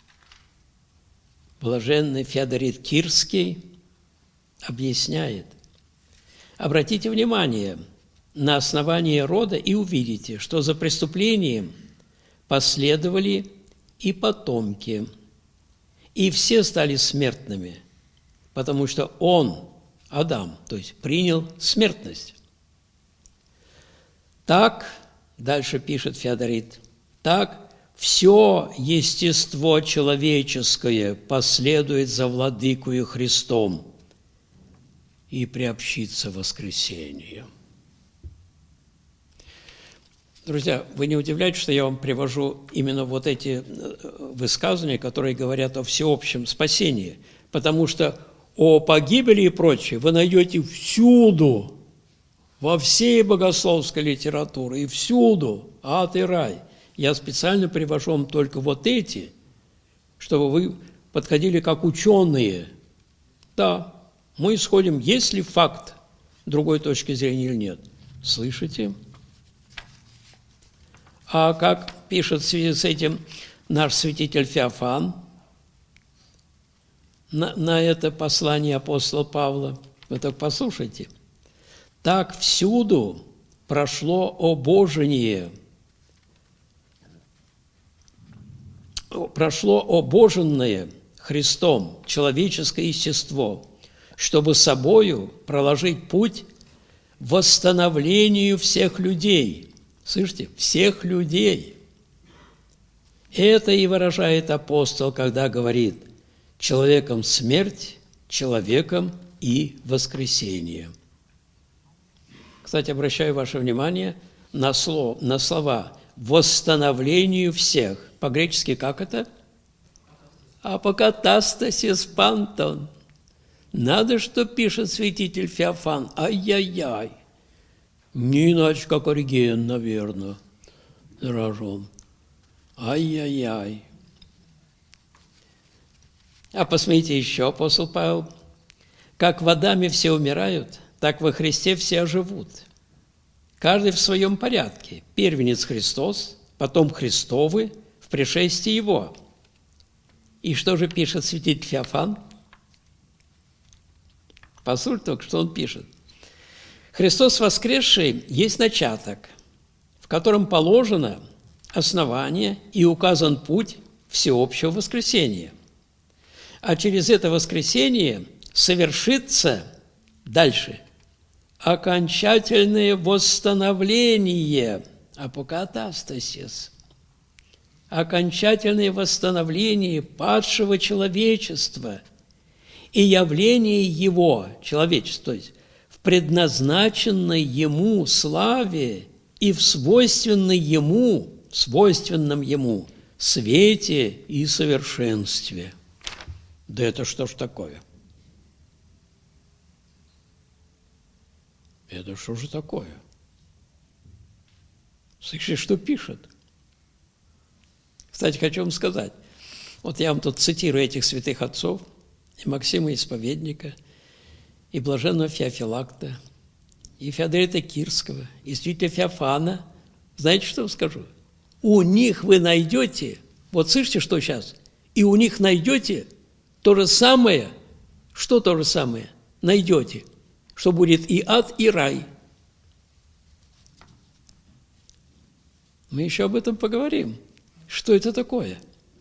Блаженный Феодорит Кирский объясняет. Обратите внимание на основание рода и увидите, что за преступлением последовали и потомки, и все стали смертными, потому что он, Адам, то есть принял смертность. Так, дальше пишет Феодорит, так все естество человеческое последует за Владыкою Христом и приобщится воскресению. Друзья, вы не удивляетесь, что я вам привожу именно вот эти высказывания, которые говорят о всеобщем спасении, потому что о погибели и прочее вы найдете всюду, во всей богословской литературе, и всюду, ад и рай. Я специально привожу вам только вот эти, чтобы вы подходили как ученые. Да, мы исходим, есть ли факт другой точки зрения или нет. Слышите? А как пишет в связи с этим наш святитель Феофан на, на это послание апостола Павла, вы так послушайте. «Так всюду прошло обожение, прошло обоженное Христом человеческое естество, чтобы собою проложить путь восстановлению всех людей». Слышите? Всех людей. Это и выражает апостол, когда говорит: «Человеком смерть, человеком и воскресение». Кстати, обращаю ваше внимание на, слово, на слова «восстановлению всех». По-гречески как это? «Апокатастасис пантон». Надо, что пишет святитель Феофан. Ай-яй-яй. Не иначе, как Ориген, наверное, заражен. Ай-яй-яй. А посмотрите еще, апостол Павел. «Как водами все умирают, так во Христе все оживут. Каждый в своем порядке. Первенец Христос, потом Христовы в пришествии Его». И что же пишет святитель Феофан? Послушайте только, что он пишет. «Христос воскресший есть начаток, в котором положено основание и указан путь всеобщего воскресения. А через это воскресение совершится дальше окончательное восстановление, апокатастасис, окончательное восстановление падшего человечества и явление его, человечества, то есть в предназначенной ему славе и в свойственной ему, в свойственном ему свете и совершенстве». Да это что ж такое? Это что же такое? Слышите, что пишет? Кстати, хочу вам сказать, вот я вам тут цитирую этих святых отцов, и Максима Исповедника, и Блаженного Феофилакта, и Феодорита Кирского, и святителя Феофана. Знаете, что скажу? У них вы найдете, вот слышите, что сейчас, и у них найдете то же самое, что то же самое найдете, что будет и ад, и рай. Мы еще об этом поговорим. Что это такое?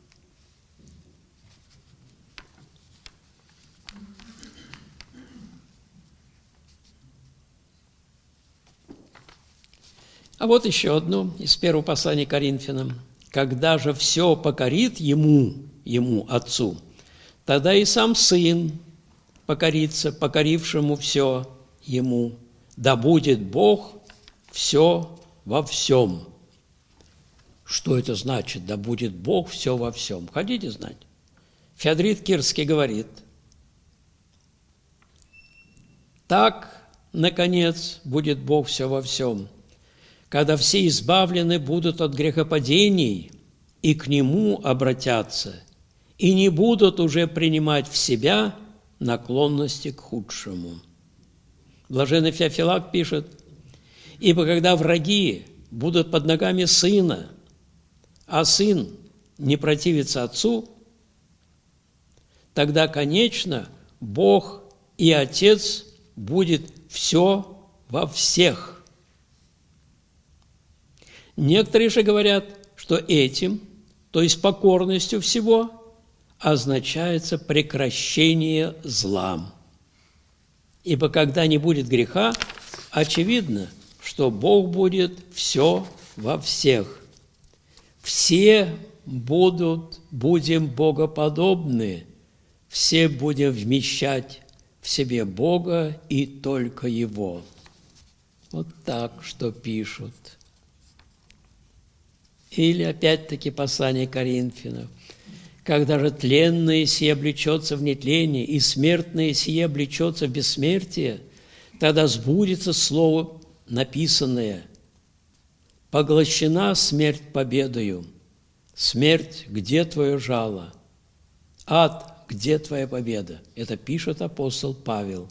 А вот еще одно из первого послания к Коринфянам. «Когда же все покорит ему, ему, Отцу, тогда и сам Сын покорится, покорившему все ему. Да будет Бог все во всем». Что это значит? Да будет Бог все во всем. Хотите знать? Феодорит Кирский говорит: так, наконец, будет Бог все во всем, когда все избавлены будут от грехопадений и к Нему обратятся, и не будут уже принимать в себя наклонности к худшему. Блаженный Феофилакт пишет: ибо когда враги будут под ногами Сына, а Сын не противится Отцу, тогда, конечно, Бог и Отец будет все во всех. Некоторые же говорят, что этим, то есть покорностью всего, означается прекращение зла. Ибо когда не будет греха, очевидно, что Бог будет все во всех. Все будут, будем богоподобны, все будем вмещать в себе Бога и только Его. Вот так, что пишут. Или опять-таки послание Коринфянам. Когда же тленное сие облечется в нетление, и смертное сие облечется в бессмертие, тогда сбудется слово написанное: «Поглощена смерть победою. Смерть, где твое жало? Ад, где твоя победа?» Это пишет апостол Павел.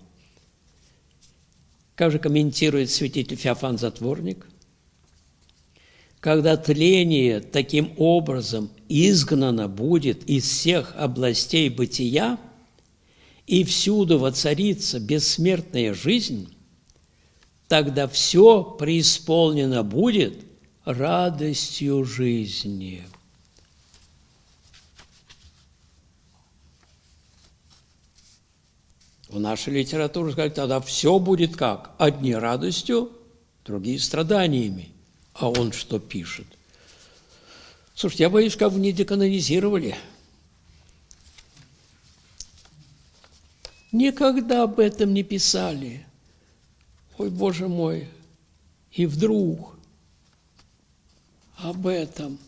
Как же комментирует святитель Феофан Затворник? Когда тление таким образом изгнано будет из всех областей бытия, и всюду воцарится бессмертная жизнь, тогда все преисполнено будет радостью жизни. В нашей литературе сказать, тогда все будет как? Одни радостью, другие страданиями. А он что пишет? Слушайте, я боюсь, как бы не деканонизировали. Никогда об этом не писали. Ой, Боже мой, и вдруг об этом.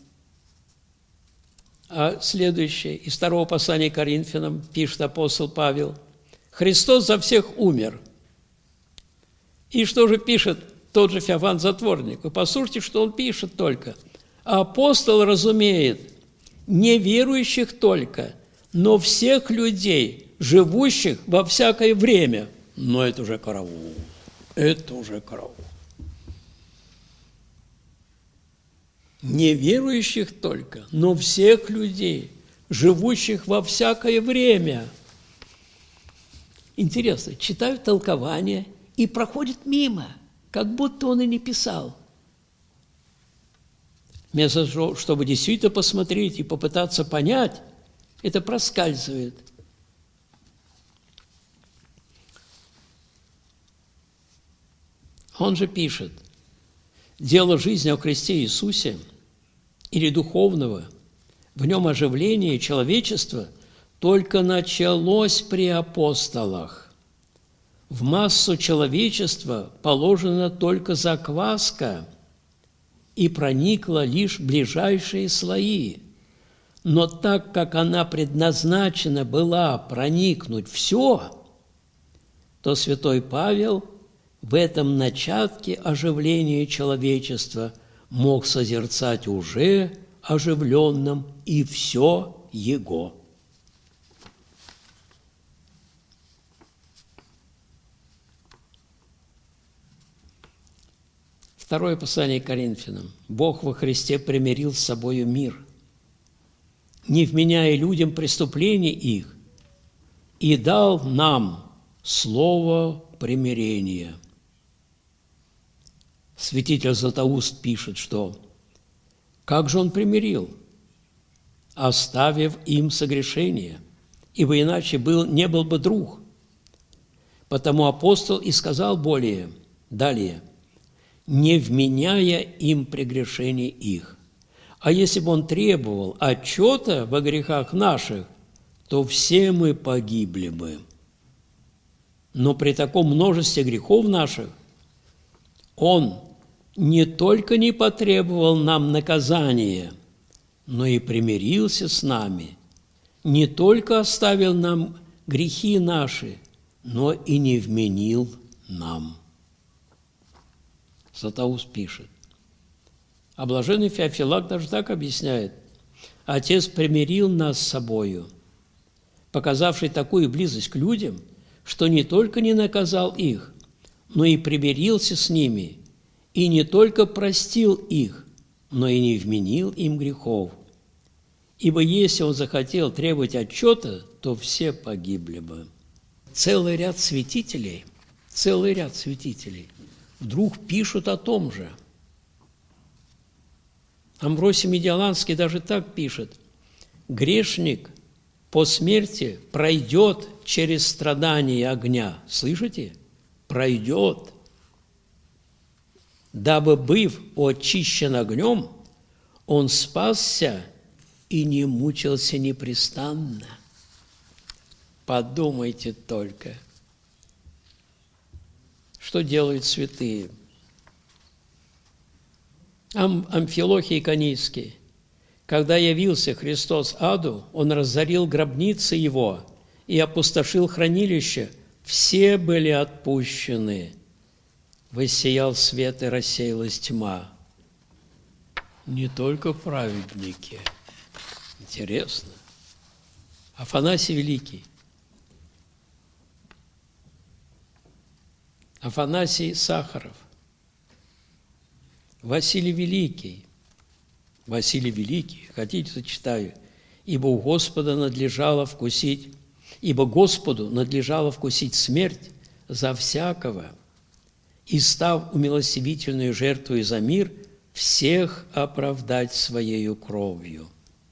А следующее, из второго послания к Коринфянам пишет апостол Павел: Христос за всех умер. И что же пишет тот же Феофан Затворник? Вы послушайте, что он пишет только. Апостол разумеет не верующих только, но всех людей, живущих во всякое время. Но это уже караул. Это уже караул. Не верующих только, но всех людей, живущих во всякое время. Интересно, читают толкование и проходят мимо, как будто он и не писал. Вместо того, чтобы действительно посмотреть и попытаться понять, это проскальзывает. Он же пишет: дело жизни о Христе Иисусе или духовного, в нем оживление человечества только началось при апостолах. В массу человечества положена только закваска и проникла лишь в ближайшие слои. Но так как она предназначена была проникнуть все, то святой Павел в этом начатке оживления человечества мог созерцать уже оживленном, и все Его. Второе послание к Коринфянам. Бог во Христе примирил с собою мир, не вменяя людям преступлений их, и дал нам слово примирения. Святитель Златоуст пишет, что «Как же он примирил, оставив им согрешение, ибо иначе был, не был бы друг». Потому апостол и сказал более, далее, «не вменяя им прегрешений их». А если бы он требовал отчета во грехах наших, то все мы погибли бы. Но при таком множестве грехов наших он не только не потребовал нам наказания, но и примирился с нами, не только оставил нам грехи наши, но и не вменил нам. Златоуст пишет. А блаженный Феофилак даже так объясняет. Отец примирил нас с собою, показавший такую близость к людям, что не только не наказал их, но и примирился с ними, и не только простил их, но и не вменил им грехов. Ибо если он захотел требовать отчета, то все погибли бы. Целый ряд святителей, целый ряд святителей вдруг пишут о том же. Амвросий Медиаланский даже так пишет. Грешник по смерти пройдет через страдания огня. Слышите? Пройдет. Дабы, быв очищен огнем, он спасся и не мучился непрестанно. Подумайте только, что делают святые. Ам, Амфилохий Иконийский, когда явился Христос аду, он разорил гробницы его и опустошил хранилище, все были отпущены. Воссиял свет и рассеялась тьма. Не только праведники. Интересно. Афанасий Великий. Афанасий Сахаров. Василий Великий. Василий Великий, хотите, зачитаю. Ибо у Господа надлежало вкусить, ибо Господу надлежало вкусить смерть за всякого, и, став умилостивительную жертвою за мир, всех оправдать своею кровью.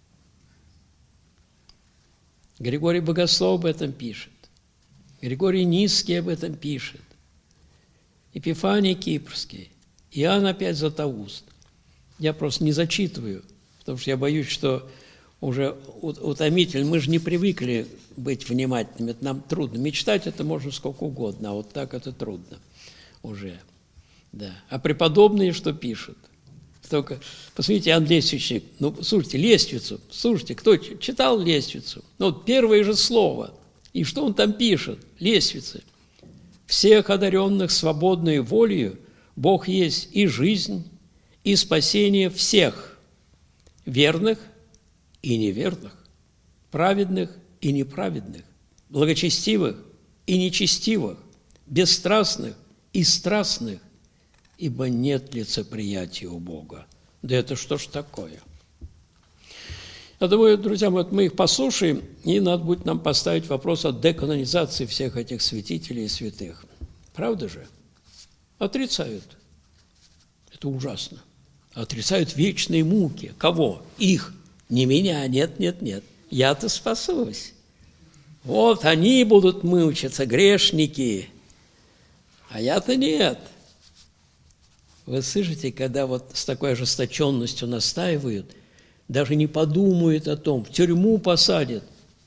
Григорий Богослов об этом пишет. Григорий Низкий об этом пишет. Епифаний Кипрский. Иоанн опять Златоуст. Я просто не зачитываю, потому что я боюсь, что уже утомительно. Мы же не привыкли быть внимательными, это нам трудно. Мечтать это можно сколько угодно, а вот так это трудно уже. Да. А преподобные что пишут? Только, посмотрите, Иоанн Лествичник, ну, слушайте, лествицу, слушайте, кто читал лествицу? Ну, вот первое же слово. И что он там пишет? Лествицы. Всех одаренных свободной волею Бог есть и жизнь, и спасение всех, верных и неверных, праведных и неправедных, благочестивых и нечестивых, бесстрастных и страстных, ибо нет лицеприятия у Бога. Да это что ж такое? Я думаю, друзья мои, вот мы их послушаем, и надо будет нам поставить вопрос о деканонизации всех этих святителей и святых. Правда же? Отрицают. Это ужасно. Отрицают вечные муки. Кого? Их. Не меня. Нет, нет, нет. Я-то спасусь. Вот они будут мучиться, грешники. А я-то нет. Вы слышите, когда вот с такой ожесточенностью настаивают, даже не подумают о том, в тюрьму посадят.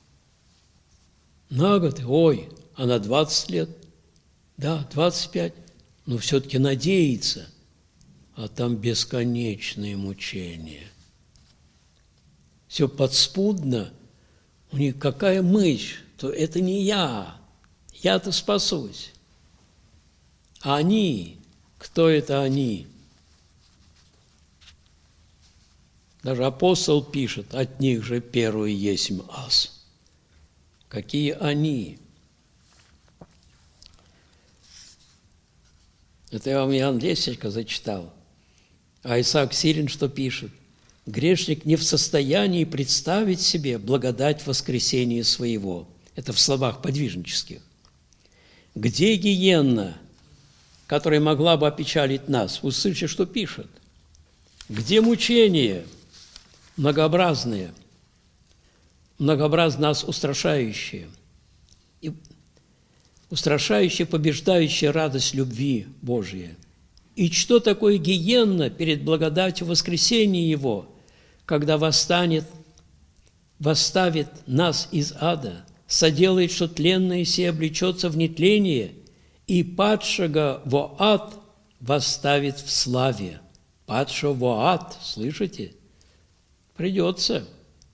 На год, ой, а на двадцать лет? Да, двадцать пять. Но все-таки надеется, а там бесконечные мучения. Все подспудно, у них какая мысль, то это не я, я-то спасусь. А они, кто это они? Даже апостол пишет, от них же первый есмь аз. Какие они? Это я вам Иоанн Лесечка зачитал. А Исаак Сирин что пишет? Грешник не в состоянии представить себе благодать воскресения своего. Это в словах подвижнических. Где гиенна, которая могла бы опечалить нас? Услышите, что пишет. Где мучения многообразные, многообразно нас устрашающие, и устрашающие, побеждающие радость любви Божией. И что такое гиенна перед благодатью воскресения Его, когда восстанет, восставит нас из ада, соделает, что тленное сие облечется в нетление, и падшего во ад восставит в славе. Падшего во ад, слышите? Придется.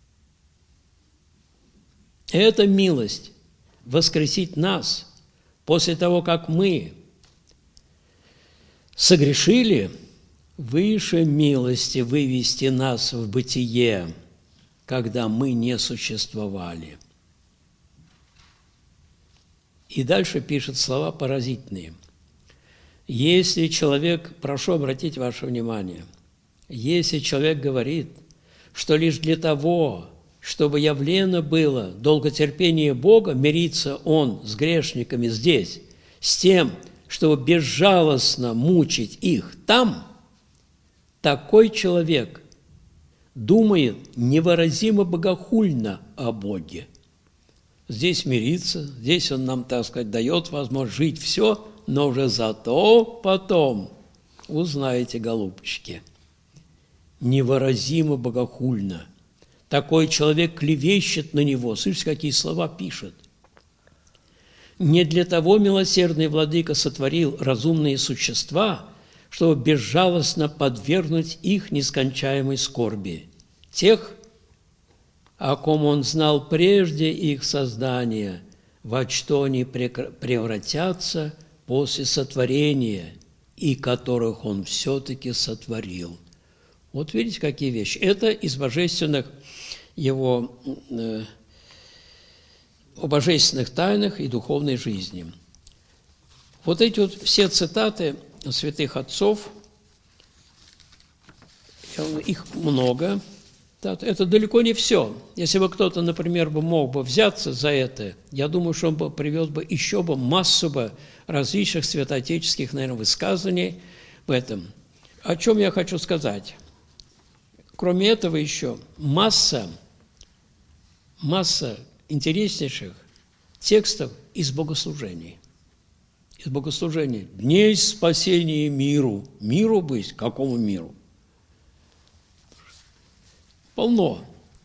Это милость воскресить нас после того, как мы согрешили, выше милости вывести нас в бытие, когда мы не существовали. И дальше пишет слова поразительные. Если человек, прошу обратить ваше внимание, если человек говорит, что лишь для того, чтобы явлено было долготерпение Бога, мирится он с грешниками здесь, с тем, чтобы безжалостно мучить их там, такой человек думает невыразимо богохульно о Боге. Здесь мирится, здесь он нам, так сказать, дает возможность жить все, но уже зато потом, узнаете, голубчики, невыразимо богохульно. Такой человек клевещет на него. Слышите, какие слова пишет? Не для того милосердный владыка сотворил разумные существа, чтобы безжалостно подвергнуть их нескончаемой скорби. Тех, о ком он знал прежде их создания, во что они превратятся после сотворения, и которых он все-таки сотворил. Вот видите, какие вещи. Это из божественных его, э, о божественных тайнах и духовной жизни. Вот эти вот все цитаты святых отцов, их много. Это далеко не все. Если бы кто-то, например, бы мог бы взяться за это, я думаю, что он бы привел бы еще бы массу бы различных святоотеческих, наверное, высказываний в этом. О чем я хочу сказать? Кроме этого еще масса, масса интереснейших текстов из богослужений. Из богослужения. Дней спасения миру. Миру быть? Какому миру? Полно.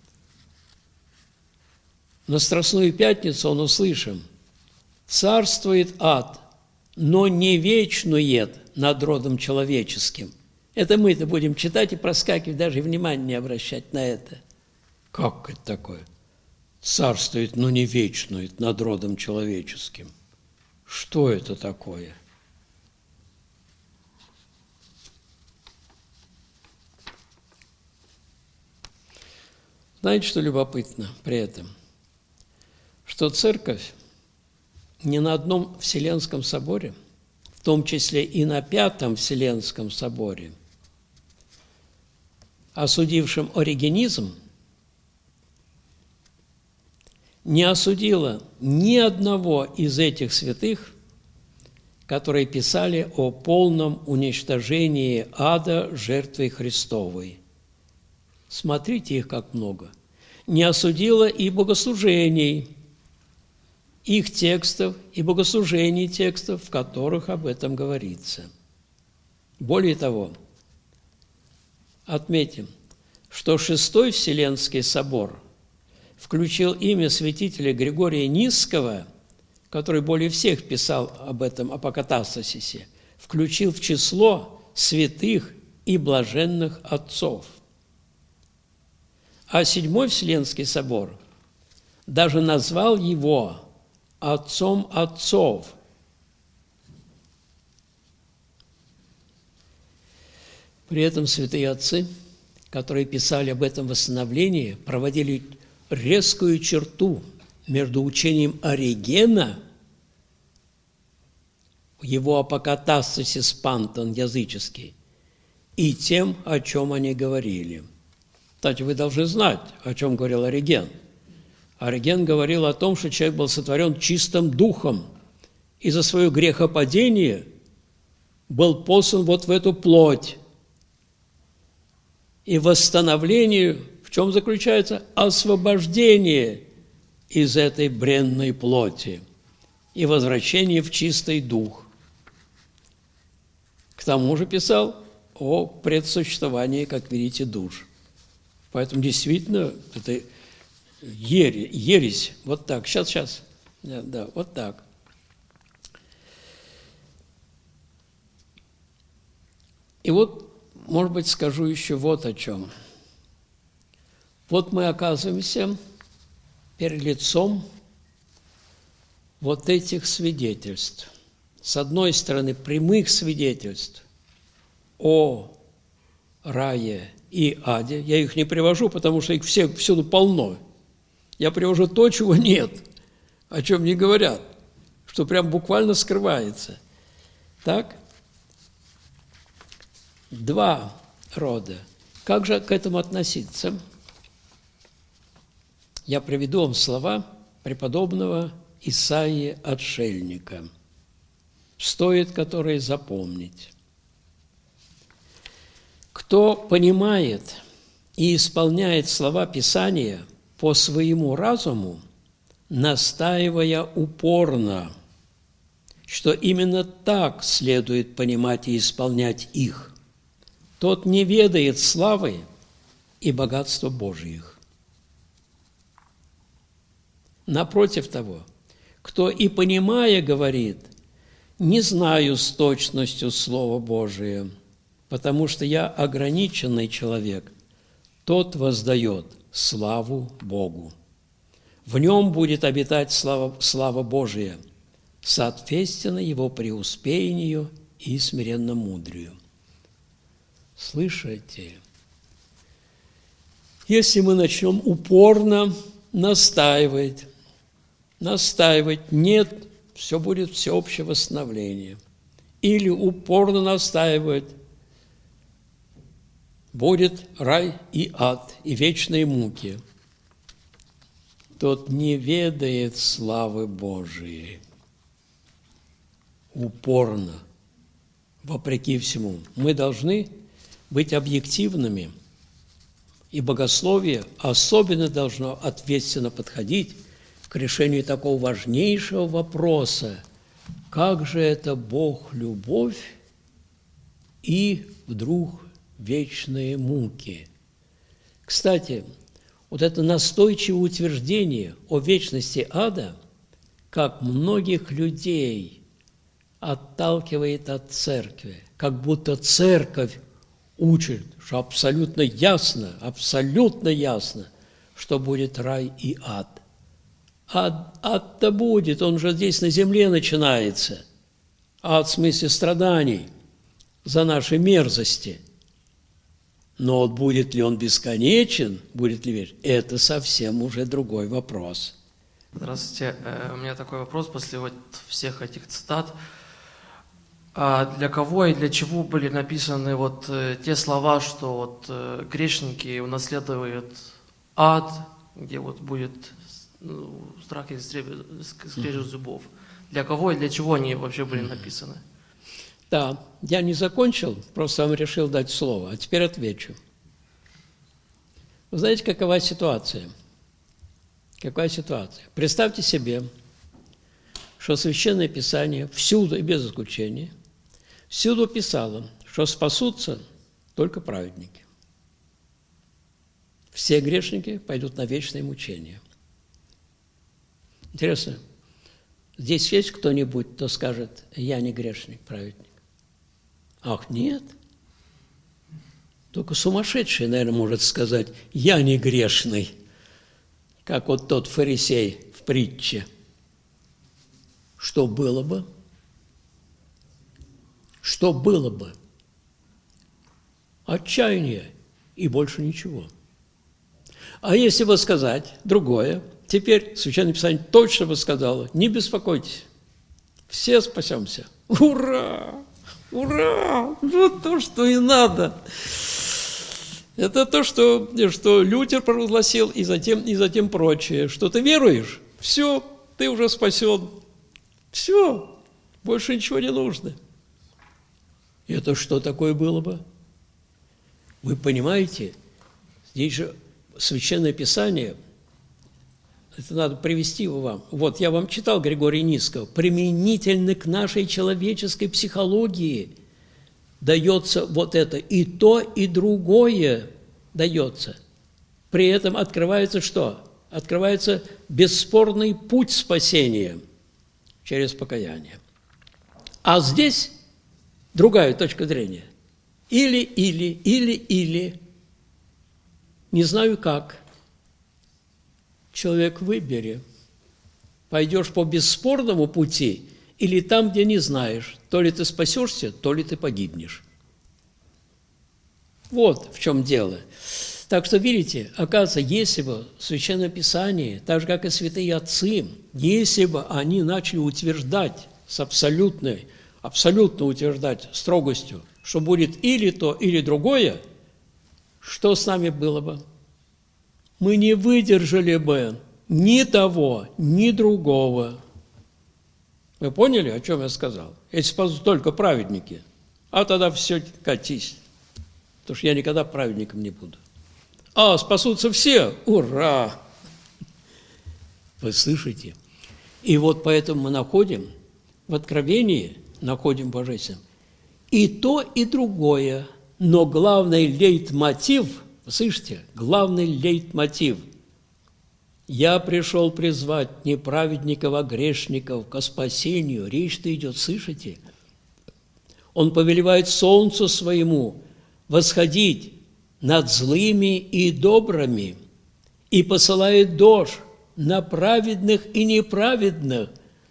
На Страстную Пятницу он услышим: «Царствует ад, но не вечнует над родом человеческим». Это мы-то будем читать и проскакивать, даже внимания не обращать на это. Как это такое? Царствует, но не вечнует над родом человеческим. Что это такое? Знаете, что любопытно при этом? Что Церковь ни на одном Вселенском соборе, в том числе и на Пятом Вселенском соборе, осудившим оригенизм, не осудила ни одного из этих святых, которые писали о полном уничтожении ада жертвой Христовой. Смотрите их как много. Не осудила и богослужений, их текстов и богослужений текстов, в которых об этом говорится. Более того, отметим, что Шестой Вселенский собор включил имя святителя Григория Нисского, который более всех писал об этом апокатастасисе, включил в число святых и блаженных отцов. А Седьмой Вселенский собор даже назвал его отцом отцов. При этом святые отцы, которые писали об этом восстановлении, проводили резкую черту между учением Оригена, его апокатастасис пантон языческий, и тем, о чем они говорили. Кстати, вы должны знать, о чем говорил Ориген. Ориген говорил о том, что человек был сотворен чистым духом, и за свое грехопадение был послан вот в эту плоть. И восстановление в чем заключается? Освобождение из этой бренной плоти и возвращение в чистый дух. К тому же писал о предсуществовании, как видите, душ. Поэтому действительно это ересь, ересь. Вот так. Сейчас, сейчас. Да, да, вот так. И вот, может быть, скажу еще вот о чем. Вот мы оказываемся перед лицом вот этих свидетельств. С одной стороны, прямых свидетельств о рае и аде. Я их не привожу, потому что их все, всюду полно. Я привожу то, чего нет, о чем не говорят, что прям буквально скрывается. Так? Два рода. Как же к этому относиться? Я приведу вам слова преподобного Исаии Отшельника, стоит которые запомнить. Кто понимает и исполняет слова Писания по своему разуму, настаивая упорно, что именно так следует понимать и исполнять их, тот не ведает славы и богатства Божьих. Напротив того, кто и понимая говорит: «Не знаю с точностью Слово Божие, потому что я ограниченный человек», тот воздает славу Богу. В нем будет обитать слава, слава Божия, соответственно его преуспеянию и смиренно-мудрию. Слышите? Если мы начнем упорно настаивать, настаивать, нет, все будет всеобщее восстановление. Или упорно настаивать, будет рай и ад, и вечные муки. Тот не ведает славы Божией. Упорно, вопреки всему. Мы должны быть объективными, и богословие особенно должно ответственно подходить к решению такого важнейшего вопроса: как же это Бог любовь и вдруг вечные муки? Кстати, вот это настойчивое утверждение о вечности ада, как многих людей отталкивает от церкви, как будто церковь учит, что абсолютно ясно, абсолютно ясно, что будет рай и ад. Ад, ад-то будет, он же здесь на земле начинается. Ад в смысле страданий за наши мерзости. Но вот будет ли он бесконечен, будет ли вечен, это совсем уже другой вопрос. Здравствуйте. У меня такой вопрос после вот всех этих цитат. А для кого и для чего были написаны вот те слова, что вот грешники унаследуют ад, где вот будет ну, страх и скрежет зубов? Для кого и для чего они вообще были написаны? Да, я не закончил, просто вам решил дать слово, а теперь отвечу. Вы знаете, какова ситуация? Какая ситуация? Представьте себе, что Священное Писание всюду и без исключения всюду писало, что спасутся только праведники. Все грешники пойдут на вечное мучение. Интересно, здесь есть кто-нибудь, кто скажет: я не грешник, праведник? Ах, нет. Только сумасшедший, наверное, может сказать: я не грешный, как вот тот фарисей в притче. Что было бы? Что было бы? Отчаяние и больше ничего. А если бы сказать другое, теперь Священное Писание точно бы сказало: не беспокойтесь, все спасемся. Ура! Ура! Вот то, что и надо. Это то, что, что Лютер провозгласил, и затем, и затем прочее. Что ты веруешь? Все, ты уже спасен. Все, больше ничего не нужно. Это что такое было бы? Вы понимаете, здесь же Священное Писание, это надо привести его вам. Вот, я вам читал Григория Нисского. Применительно к нашей человеческой психологии дается вот это. И то, и другое дается. При этом открывается что? Открывается бесспорный путь спасения через покаяние. А здесь другая точка зрения. Или, или, или, или. Не знаю как. Человек, выбери. Пойдешь по бесспорному пути или там, где не знаешь, то ли ты спасешься, то ли ты погибнешь. Вот в чем дело. Так что, видите, оказывается, если бы Священное Писание, так же, как и святые отцы, если бы они начали утверждать с абсолютной, абсолютно утверждать строгостью, что будет или то, или другое, что с нами было бы? Мы не выдержали бы ни того, ни другого. Вы поняли, о чем я сказал? Если спасут только праведники, а тогда все катись. Потому что я никогда праведником не буду. А, спасутся все, ура! Вы слышите? И вот поэтому мы находим в Откровении, находим Божественном, и то, и другое, но главный лейтмотив, вы слышите, главный лейтмотив: «Я пришел призвать не праведников, а грешников ко спасению». Речь-то идет, слышите? Он повелевает солнцу своему восходить над злыми и добрыми и посылает дождь на праведных и неправедных.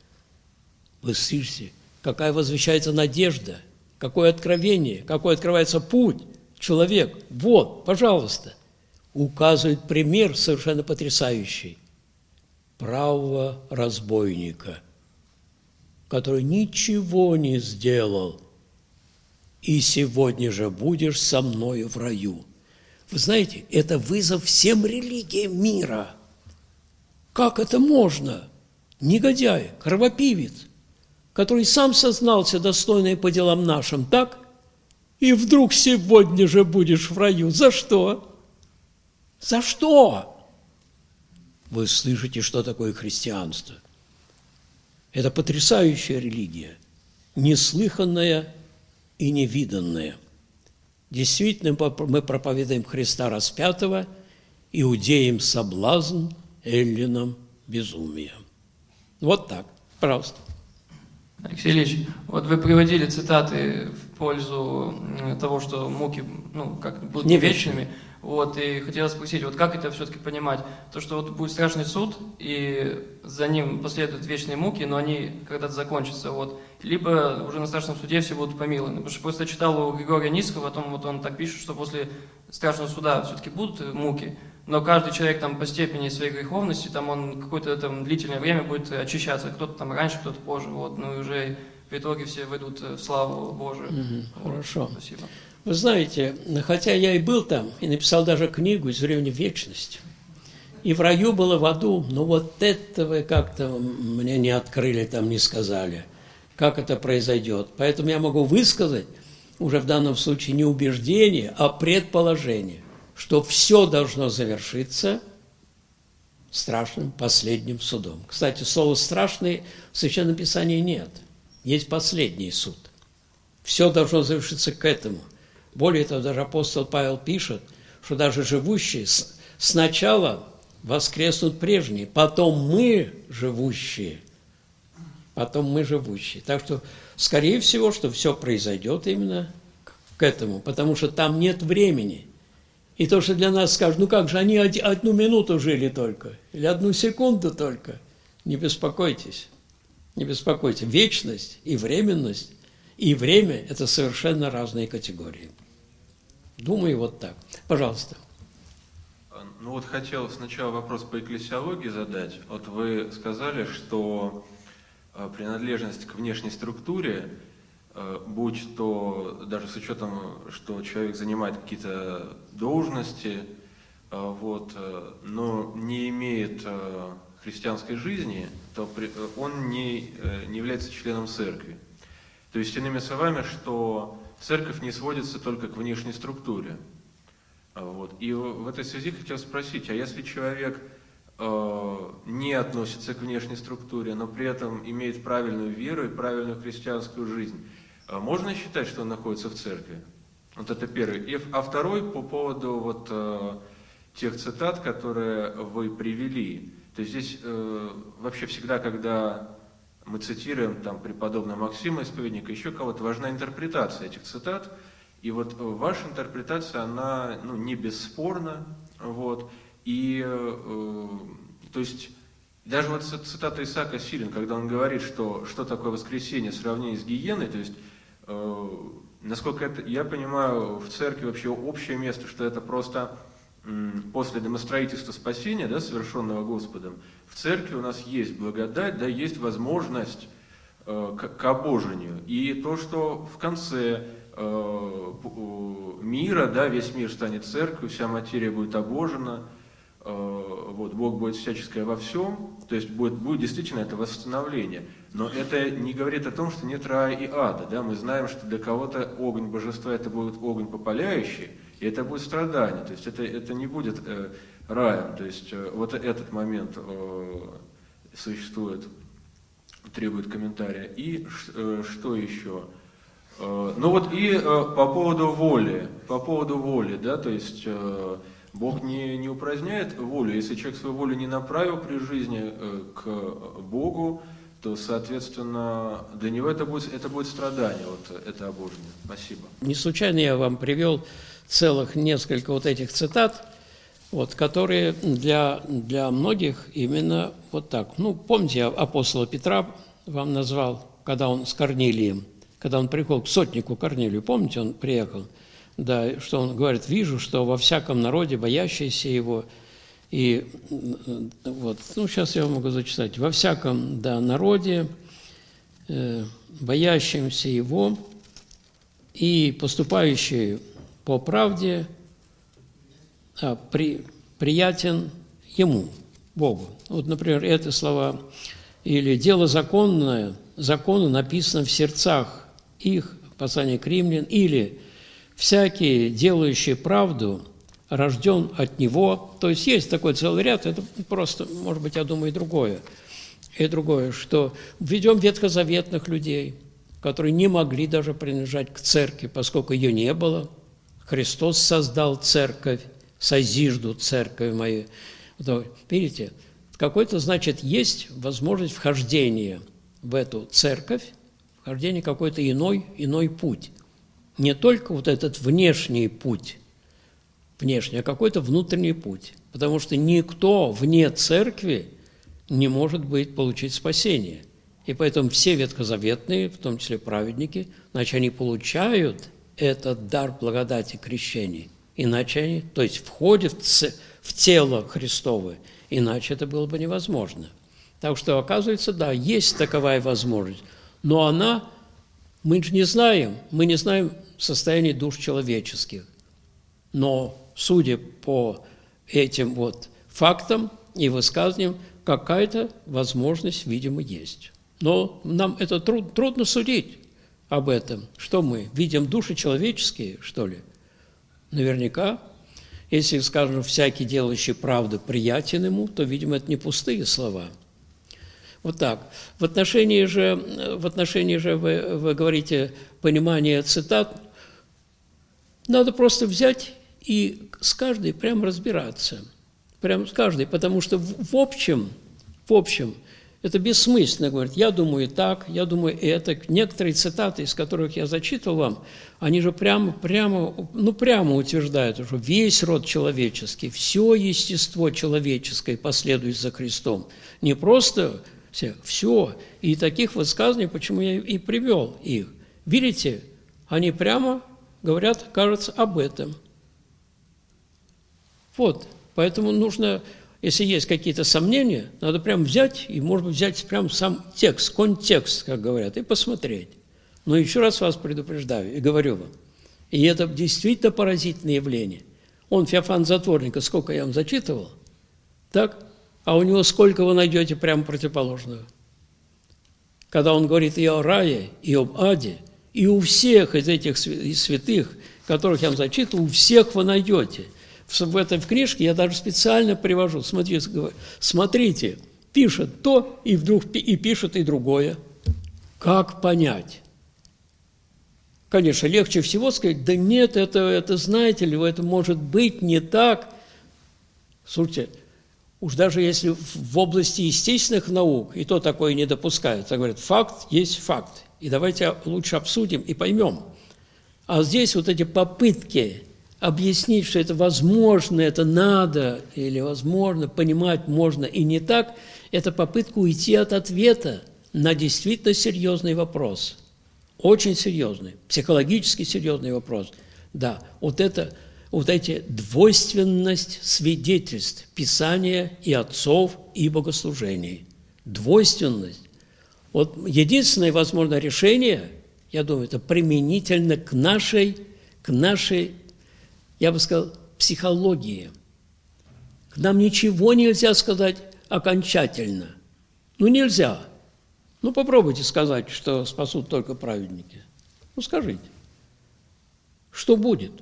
Вы слышите, какая возвещается надежда, какое откровение, какой открывается путь. Человек, вот, пожалуйста, указывает пример совершенно потрясающий правого разбойника, который ничего не сделал, и сегодня же будешь со мною в раю. Вы знаете, это вызов всем религиям мира. Как это можно? Негодяй, кровопивец, который сам сознался достойный по делам нашим, так? И вдруг сегодня же будешь в раю. За что? За что? Вы слышите, что такое христианство? Это потрясающая религия, неслыханная и невиданная. Действительно, мы проповедуем Христа распятого, иудеям соблазн, эллинам безумие. Вот так, пожалуйста. Алексей Ильич, вот вы приводили цитаты в пользу того, что муки, ну, как будут не вечными. Вот, и хотела спросить, вот как это все-таки понимать? То, что вот будет страшный суд, и за ним последуют вечные муки, но они когда-то закончатся, вот. Либо уже на страшном суде все будут помилованы. Потому что просто читал у Григория Нисского, потом вот он так пишет, что после страшного суда все-таки будут муки, но каждый человек там по степени своей греховности, там он какое-то там длительное время будет очищаться, кто-то там раньше, кто-то позже, вот, ну и уже в итоге все войдут в славу Божию. Угу, вот. Хорошо. Спасибо. Вы знаете, хотя я и был там, и написал даже книгу «Из времени вечности», и в раю было, в аду, но вот этого как-то мне не открыли, там не сказали, как это произойдет. Поэтому я могу высказать уже в данном случае не убеждение, а предположение, что все должно завершиться страшным последним судом. Кстати, слова «страшный» в Священном Писании нет. Есть последний суд. Все должно завершиться к этому. Более того, даже апостол Павел пишет, что даже живущие сначала воскреснут прежние, потом мы живущие. Потом мы живущие. Так что, скорее всего, что все произойдет именно к этому, потому что там нет времени. И то, что для нас скажут, ну как же, они одну минуту жили только, или одну секунду только. Не беспокойтесь, не беспокойтесь. Вечность и временность, и время – это совершенно разные категории. Думаю, вот так. Пожалуйста. Ну вот хотел сначала вопрос по экклесиологии задать. Вот вы сказали, что принадлежность к внешней структуре, будь то даже с учетом, что человек занимает какие-то должности, вот, но не имеет христианской жизни, то он не, не является членом церкви. То есть, иными словами, что церковь не сводится только к внешней структуре. Вот. И в этой связи хотел спросить, а если человек э, не относится к внешней структуре, но при этом имеет правильную веру и правильную христианскую жизнь, э, можно считать, что он находится в церкви? Вот это первый. И, а второй по поводу вот, э, тех цитат, которые вы привели. То есть здесь э, вообще всегда, когда мы цитируем там преподобного Максима Исповедника, еще кого-то, важна интерпретация этих цитат. И вот ваша интерпретация, она ну, не бесспорна. Вот, и, э, то есть, даже вот цитата Исаака Сирин, когда он говорит, что что такое воскресение в сравнении с гиеной, то есть, э, насколько это, я понимаю, в церкви вообще общее место, что это просто э, после домостроительства спасения, да, совершенного Господом, в церкви у нас есть благодать, да, есть возможность э, к, к обожению. И то, что в конце мира, да, весь мир станет церковью, вся материя будет обожена, вот, Бог будет всяческое во всем, то есть будет, будет действительно это восстановление. Но это не говорит о том, что нет рая и ада, да, мы знаем, что для кого-то огонь божества это будет огонь попаляющий, и это будет страдание, то есть это, это не будет э, раем, то есть э, вот этот момент э, существует, требует комментария. И э, что еще? Ну вот и по поводу воли, по поводу воли, да, то есть Бог не, не упраздняет волю, если человек свою волю не направил при жизни к Богу, то, соответственно, для него это будет, это будет страдание, вот это обожение. Спасибо. Не случайно я вам привел целых несколько вот этих цитат, вот, которые для, для многих именно вот так. Ну, помните, я апостола Петра вам назвал, когда он с Корнилием, когда он приехал к сотнику Корнилию, помните, он приехал, да, что он говорит, вижу, что во всяком народе боящиеся его, и вот, ну, сейчас я вам могу зачитать, во всяком, да, народе, э, боящимся его и поступающие по правде, а, при, приятен ему, Богу. Вот, например, это слова, или дело законное, закону написано в сердцах их, послание к римлян, или всякий, делающий правду, рожден от него. То есть есть такой целый ряд, это просто, может быть, я думаю, и другое. И другое, что ведем ветхозаветных людей, которые не могли даже принадлежать к церкви, поскольку ее не было. Христос создал церковь, созижду церковь мою. Видите, какой-то, значит, есть возможность вхождения в эту церковь, вхождение какой-то иной, иной путь. Не только вот этот внешний путь, внешний, а какой-то внутренний путь. Потому что никто вне церкви не может быть, получить спасение. И поэтому все ветхозаветные, в том числе праведники, значит, они получают этот дар благодати крещения. Иначе они, то есть входят в тело Христово, иначе это было бы невозможно. Так что, оказывается, да, есть таковая возможность. Но она, мы же не знаем, мы не знаем состояние душ человеческих. Но, судя по этим вот фактам и высказываниям, какая-то возможность, видимо, есть. Но нам это труд, трудно судить об этом. Что мы, видим души человеческие, что ли? Наверняка. Если, скажем, всякий, делающий правду, приятен ему, то, видимо, это не пустые слова. Вот так. В отношении же, в отношении же вы, вы говорите понимание цитат, надо просто взять и с каждой прям разбираться. Прям с каждой, потому что в, в общем, в общем, это бессмысленно говорить. Я думаю так, я думаю это. Некоторые цитаты, из которых я зачитывал вам, они же прямо, прямо, ну, прямо утверждают, что весь род человеческий, все естество человеческое последует за Христом. Не просто все, все. И таких высказываний, почему я и привел их. Видите, они прямо говорят, кажется, об этом. Вот, поэтому нужно, если есть какие-то сомнения, надо прям взять, и, может быть, взять прям сам текст, контекст, как говорят, и посмотреть. Но еще раз вас предупреждаю и говорю вам, и это действительно поразительное явление. Он, Феофан Затворника, сколько я вам зачитывал, так? А у него сколько вы найдете прямо противоположного? Когда он говорит и о рае, и об аде, и у всех из этих святых, которых я вам зачитывал, у всех вы найдете. В этой в книжке я даже специально привожу. Смотрите, смотрите, пишет то, и вдруг и пишет и другое. Как понять? Конечно, легче всего сказать, да нет, это, это знаете ли, это может быть не так. Слушайте, уж даже если в области естественных наук и то такое не допускается, говорят, факт есть факт, и давайте лучше обсудим и поймем. А здесь вот эти попытки объяснить, что это возможно, это надо, или возможно, понимать можно и не так, это попытка уйти от ответа на действительно серьезный вопрос. Очень серьезный, психологически серьезный вопрос. Да, вот это, вот эти двойственность свидетельств Писания и отцов, и богослужений. Двойственность. Вот единственное возможное решение, я думаю, это применительно к нашей, к нашей, я бы сказал, психологии. К нам ничего нельзя сказать окончательно. Ну, нельзя. Ну, попробуйте сказать, что спасут только праведники. Ну, скажите. Что будет?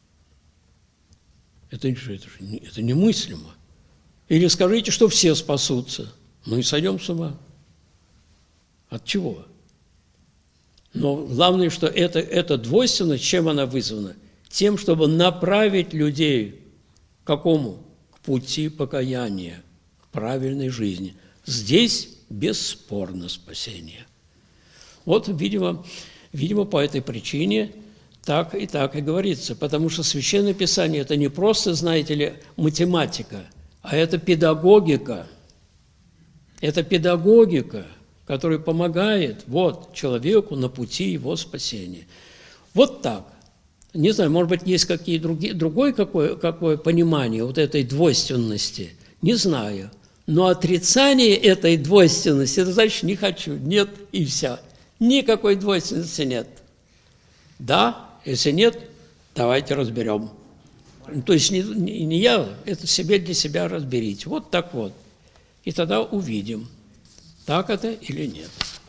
Это, это, же, это немыслимо. Или скажите, что все спасутся. Ну, и сойдем с ума. От чего? Но главное, что это, эта двойственность, чем она вызвана? Тем, чтобы направить людей к какому? К пути покаяния, к правильной жизни. Здесь бесспорно спасение. Вот, видимо, видимо, по этой причине так и так и говорится. Потому что Священное Писание – это не просто, знаете ли, математика, а это педагогика. Это педагогика, которая помогает вот, человеку на пути его спасения. Вот так. Не знаю, может быть, есть какие другие, другое какое, какое понимание вот этой двойственности. Не знаю. Но отрицание этой двойственности, это значит, не хочу, нет, и все. Никакой двойственности нет. Да, если нет, давайте разберем. То есть не, не, не я, это себе для себя разберите. Вот так вот. И тогда увидим, так это или нет.